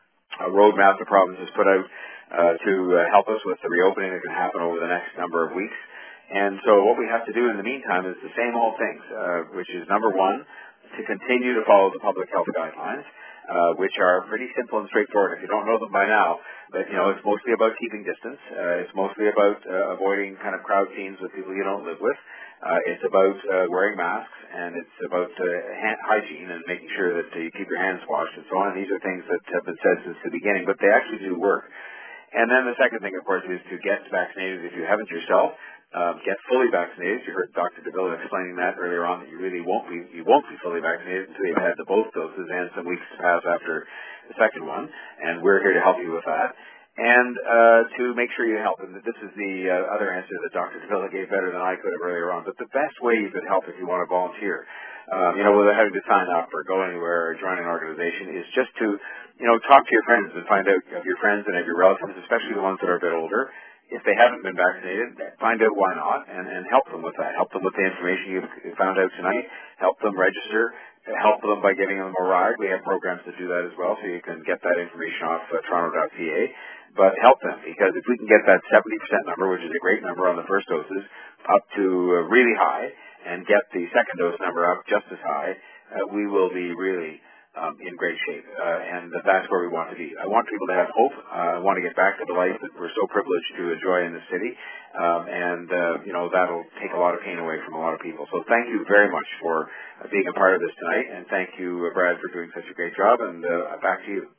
a roadmap the province has put out uh, to uh, help us with the reopening that can happen over the next number of weeks. And so what we have to do in the meantime is the same old things, uh, which is, number one, to continue to follow the public health guidelines, uh, which are pretty simple and straightforward. If you don't know them by now, but, you know, it's mostly about keeping distance. Uh, it's mostly about uh, avoiding kind of crowd scenes with people you don't live with. Uh, it's about uh, wearing masks, and it's about uh, hand hygiene and making sure that uh, you keep your hands washed and so on. And these are things that have been said since the beginning, but they actually do work. And then the second thing, of course, is to get vaccinated if you haven't yourself. um, get fully vaccinated. You heard Doctor Davila explaining that earlier on, that you really won't be you won't be fully vaccinated until you've had the both doses and some weeks pass after the second one, and we're here to help you with that. And uh, to make sure you help, and this is the uh, other answer that Doctor Davila gave better than I could have earlier on, but the best way you could help if you want to volunteer, um, you know, without having to sign up or go anywhere or join an organization, is just to, you know, talk to your friends and find out of your friends and of your relatives, especially the ones that are a bit older. If they haven't been vaccinated, find out why not and, and help them with that. Help them with the information you've found out tonight. Help them register. Help them by giving them a ride. We have programs to do that as well, so you can get that information off uh, toronto dot c a. But help them, because if we can get that seventy percent number, which is a great number on the first doses, up to uh, really high, and get the second dose number up just as high, uh, we will be really Um, in great shape, uh, and that's where we want to be. I want people to have hope. Uh, I want to get back to the life that we're so privileged to enjoy in the city, um, and uh, you know, that'll take a lot of pain away from a lot of people. So thank you very much for uh, being a part of this tonight, and thank you, uh, Brad, for doing such a great job. And uh, back to you.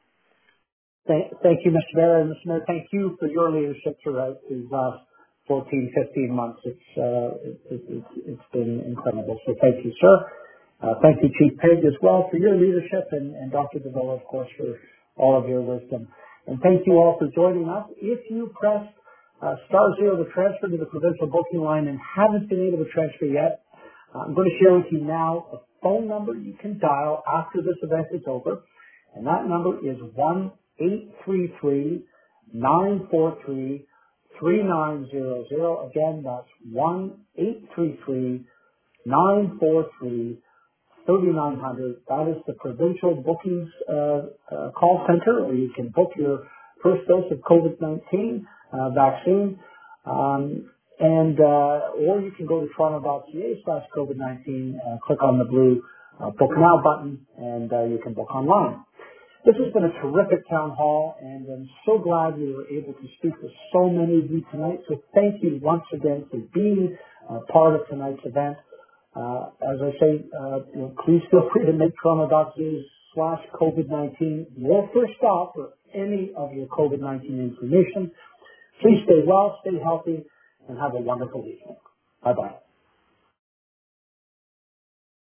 Thank, thank you, Mister Mayor, and Mister Mayor, thank you for your leadership throughout these last fourteen, fifteen months. It's uh, it, it, it's, it's been incredible. So thank you, sir. Uh, thank you, Chief Pig, as well, for your leadership, and, and Doctor Davila, of course, for all of your wisdom. And thank you all for joining us. If you pressed uh, star zero to transfer to the provincial booking line and haven't been able to transfer yet, uh, I'm going to share with you now a phone number you can dial after this event is over, and that number is one eight three three, nine four three, three nine zero zero. Again, that's one eight three three, nine four three, thirty-nine hundred. That is the provincial bookings uh, uh, call center, where you can book your first dose of COVID nineteen uh, vaccine. Um, and uh, or you can go to toronto dot c a slash COVID nineteen, uh, click on the blue uh, Book Now button, and uh, you can book online. This has been a terrific town hall, and I'm so glad we were able to speak to so many of you tonight. So thank you once again for being uh, part of tonight's event. Uh, as I say, uh, you know, please feel free to make toronto dot c a slash COVID nineteen your first stop for any of your COVID nineteen information. Please stay well, stay healthy, and have a wonderful evening. Bye-bye.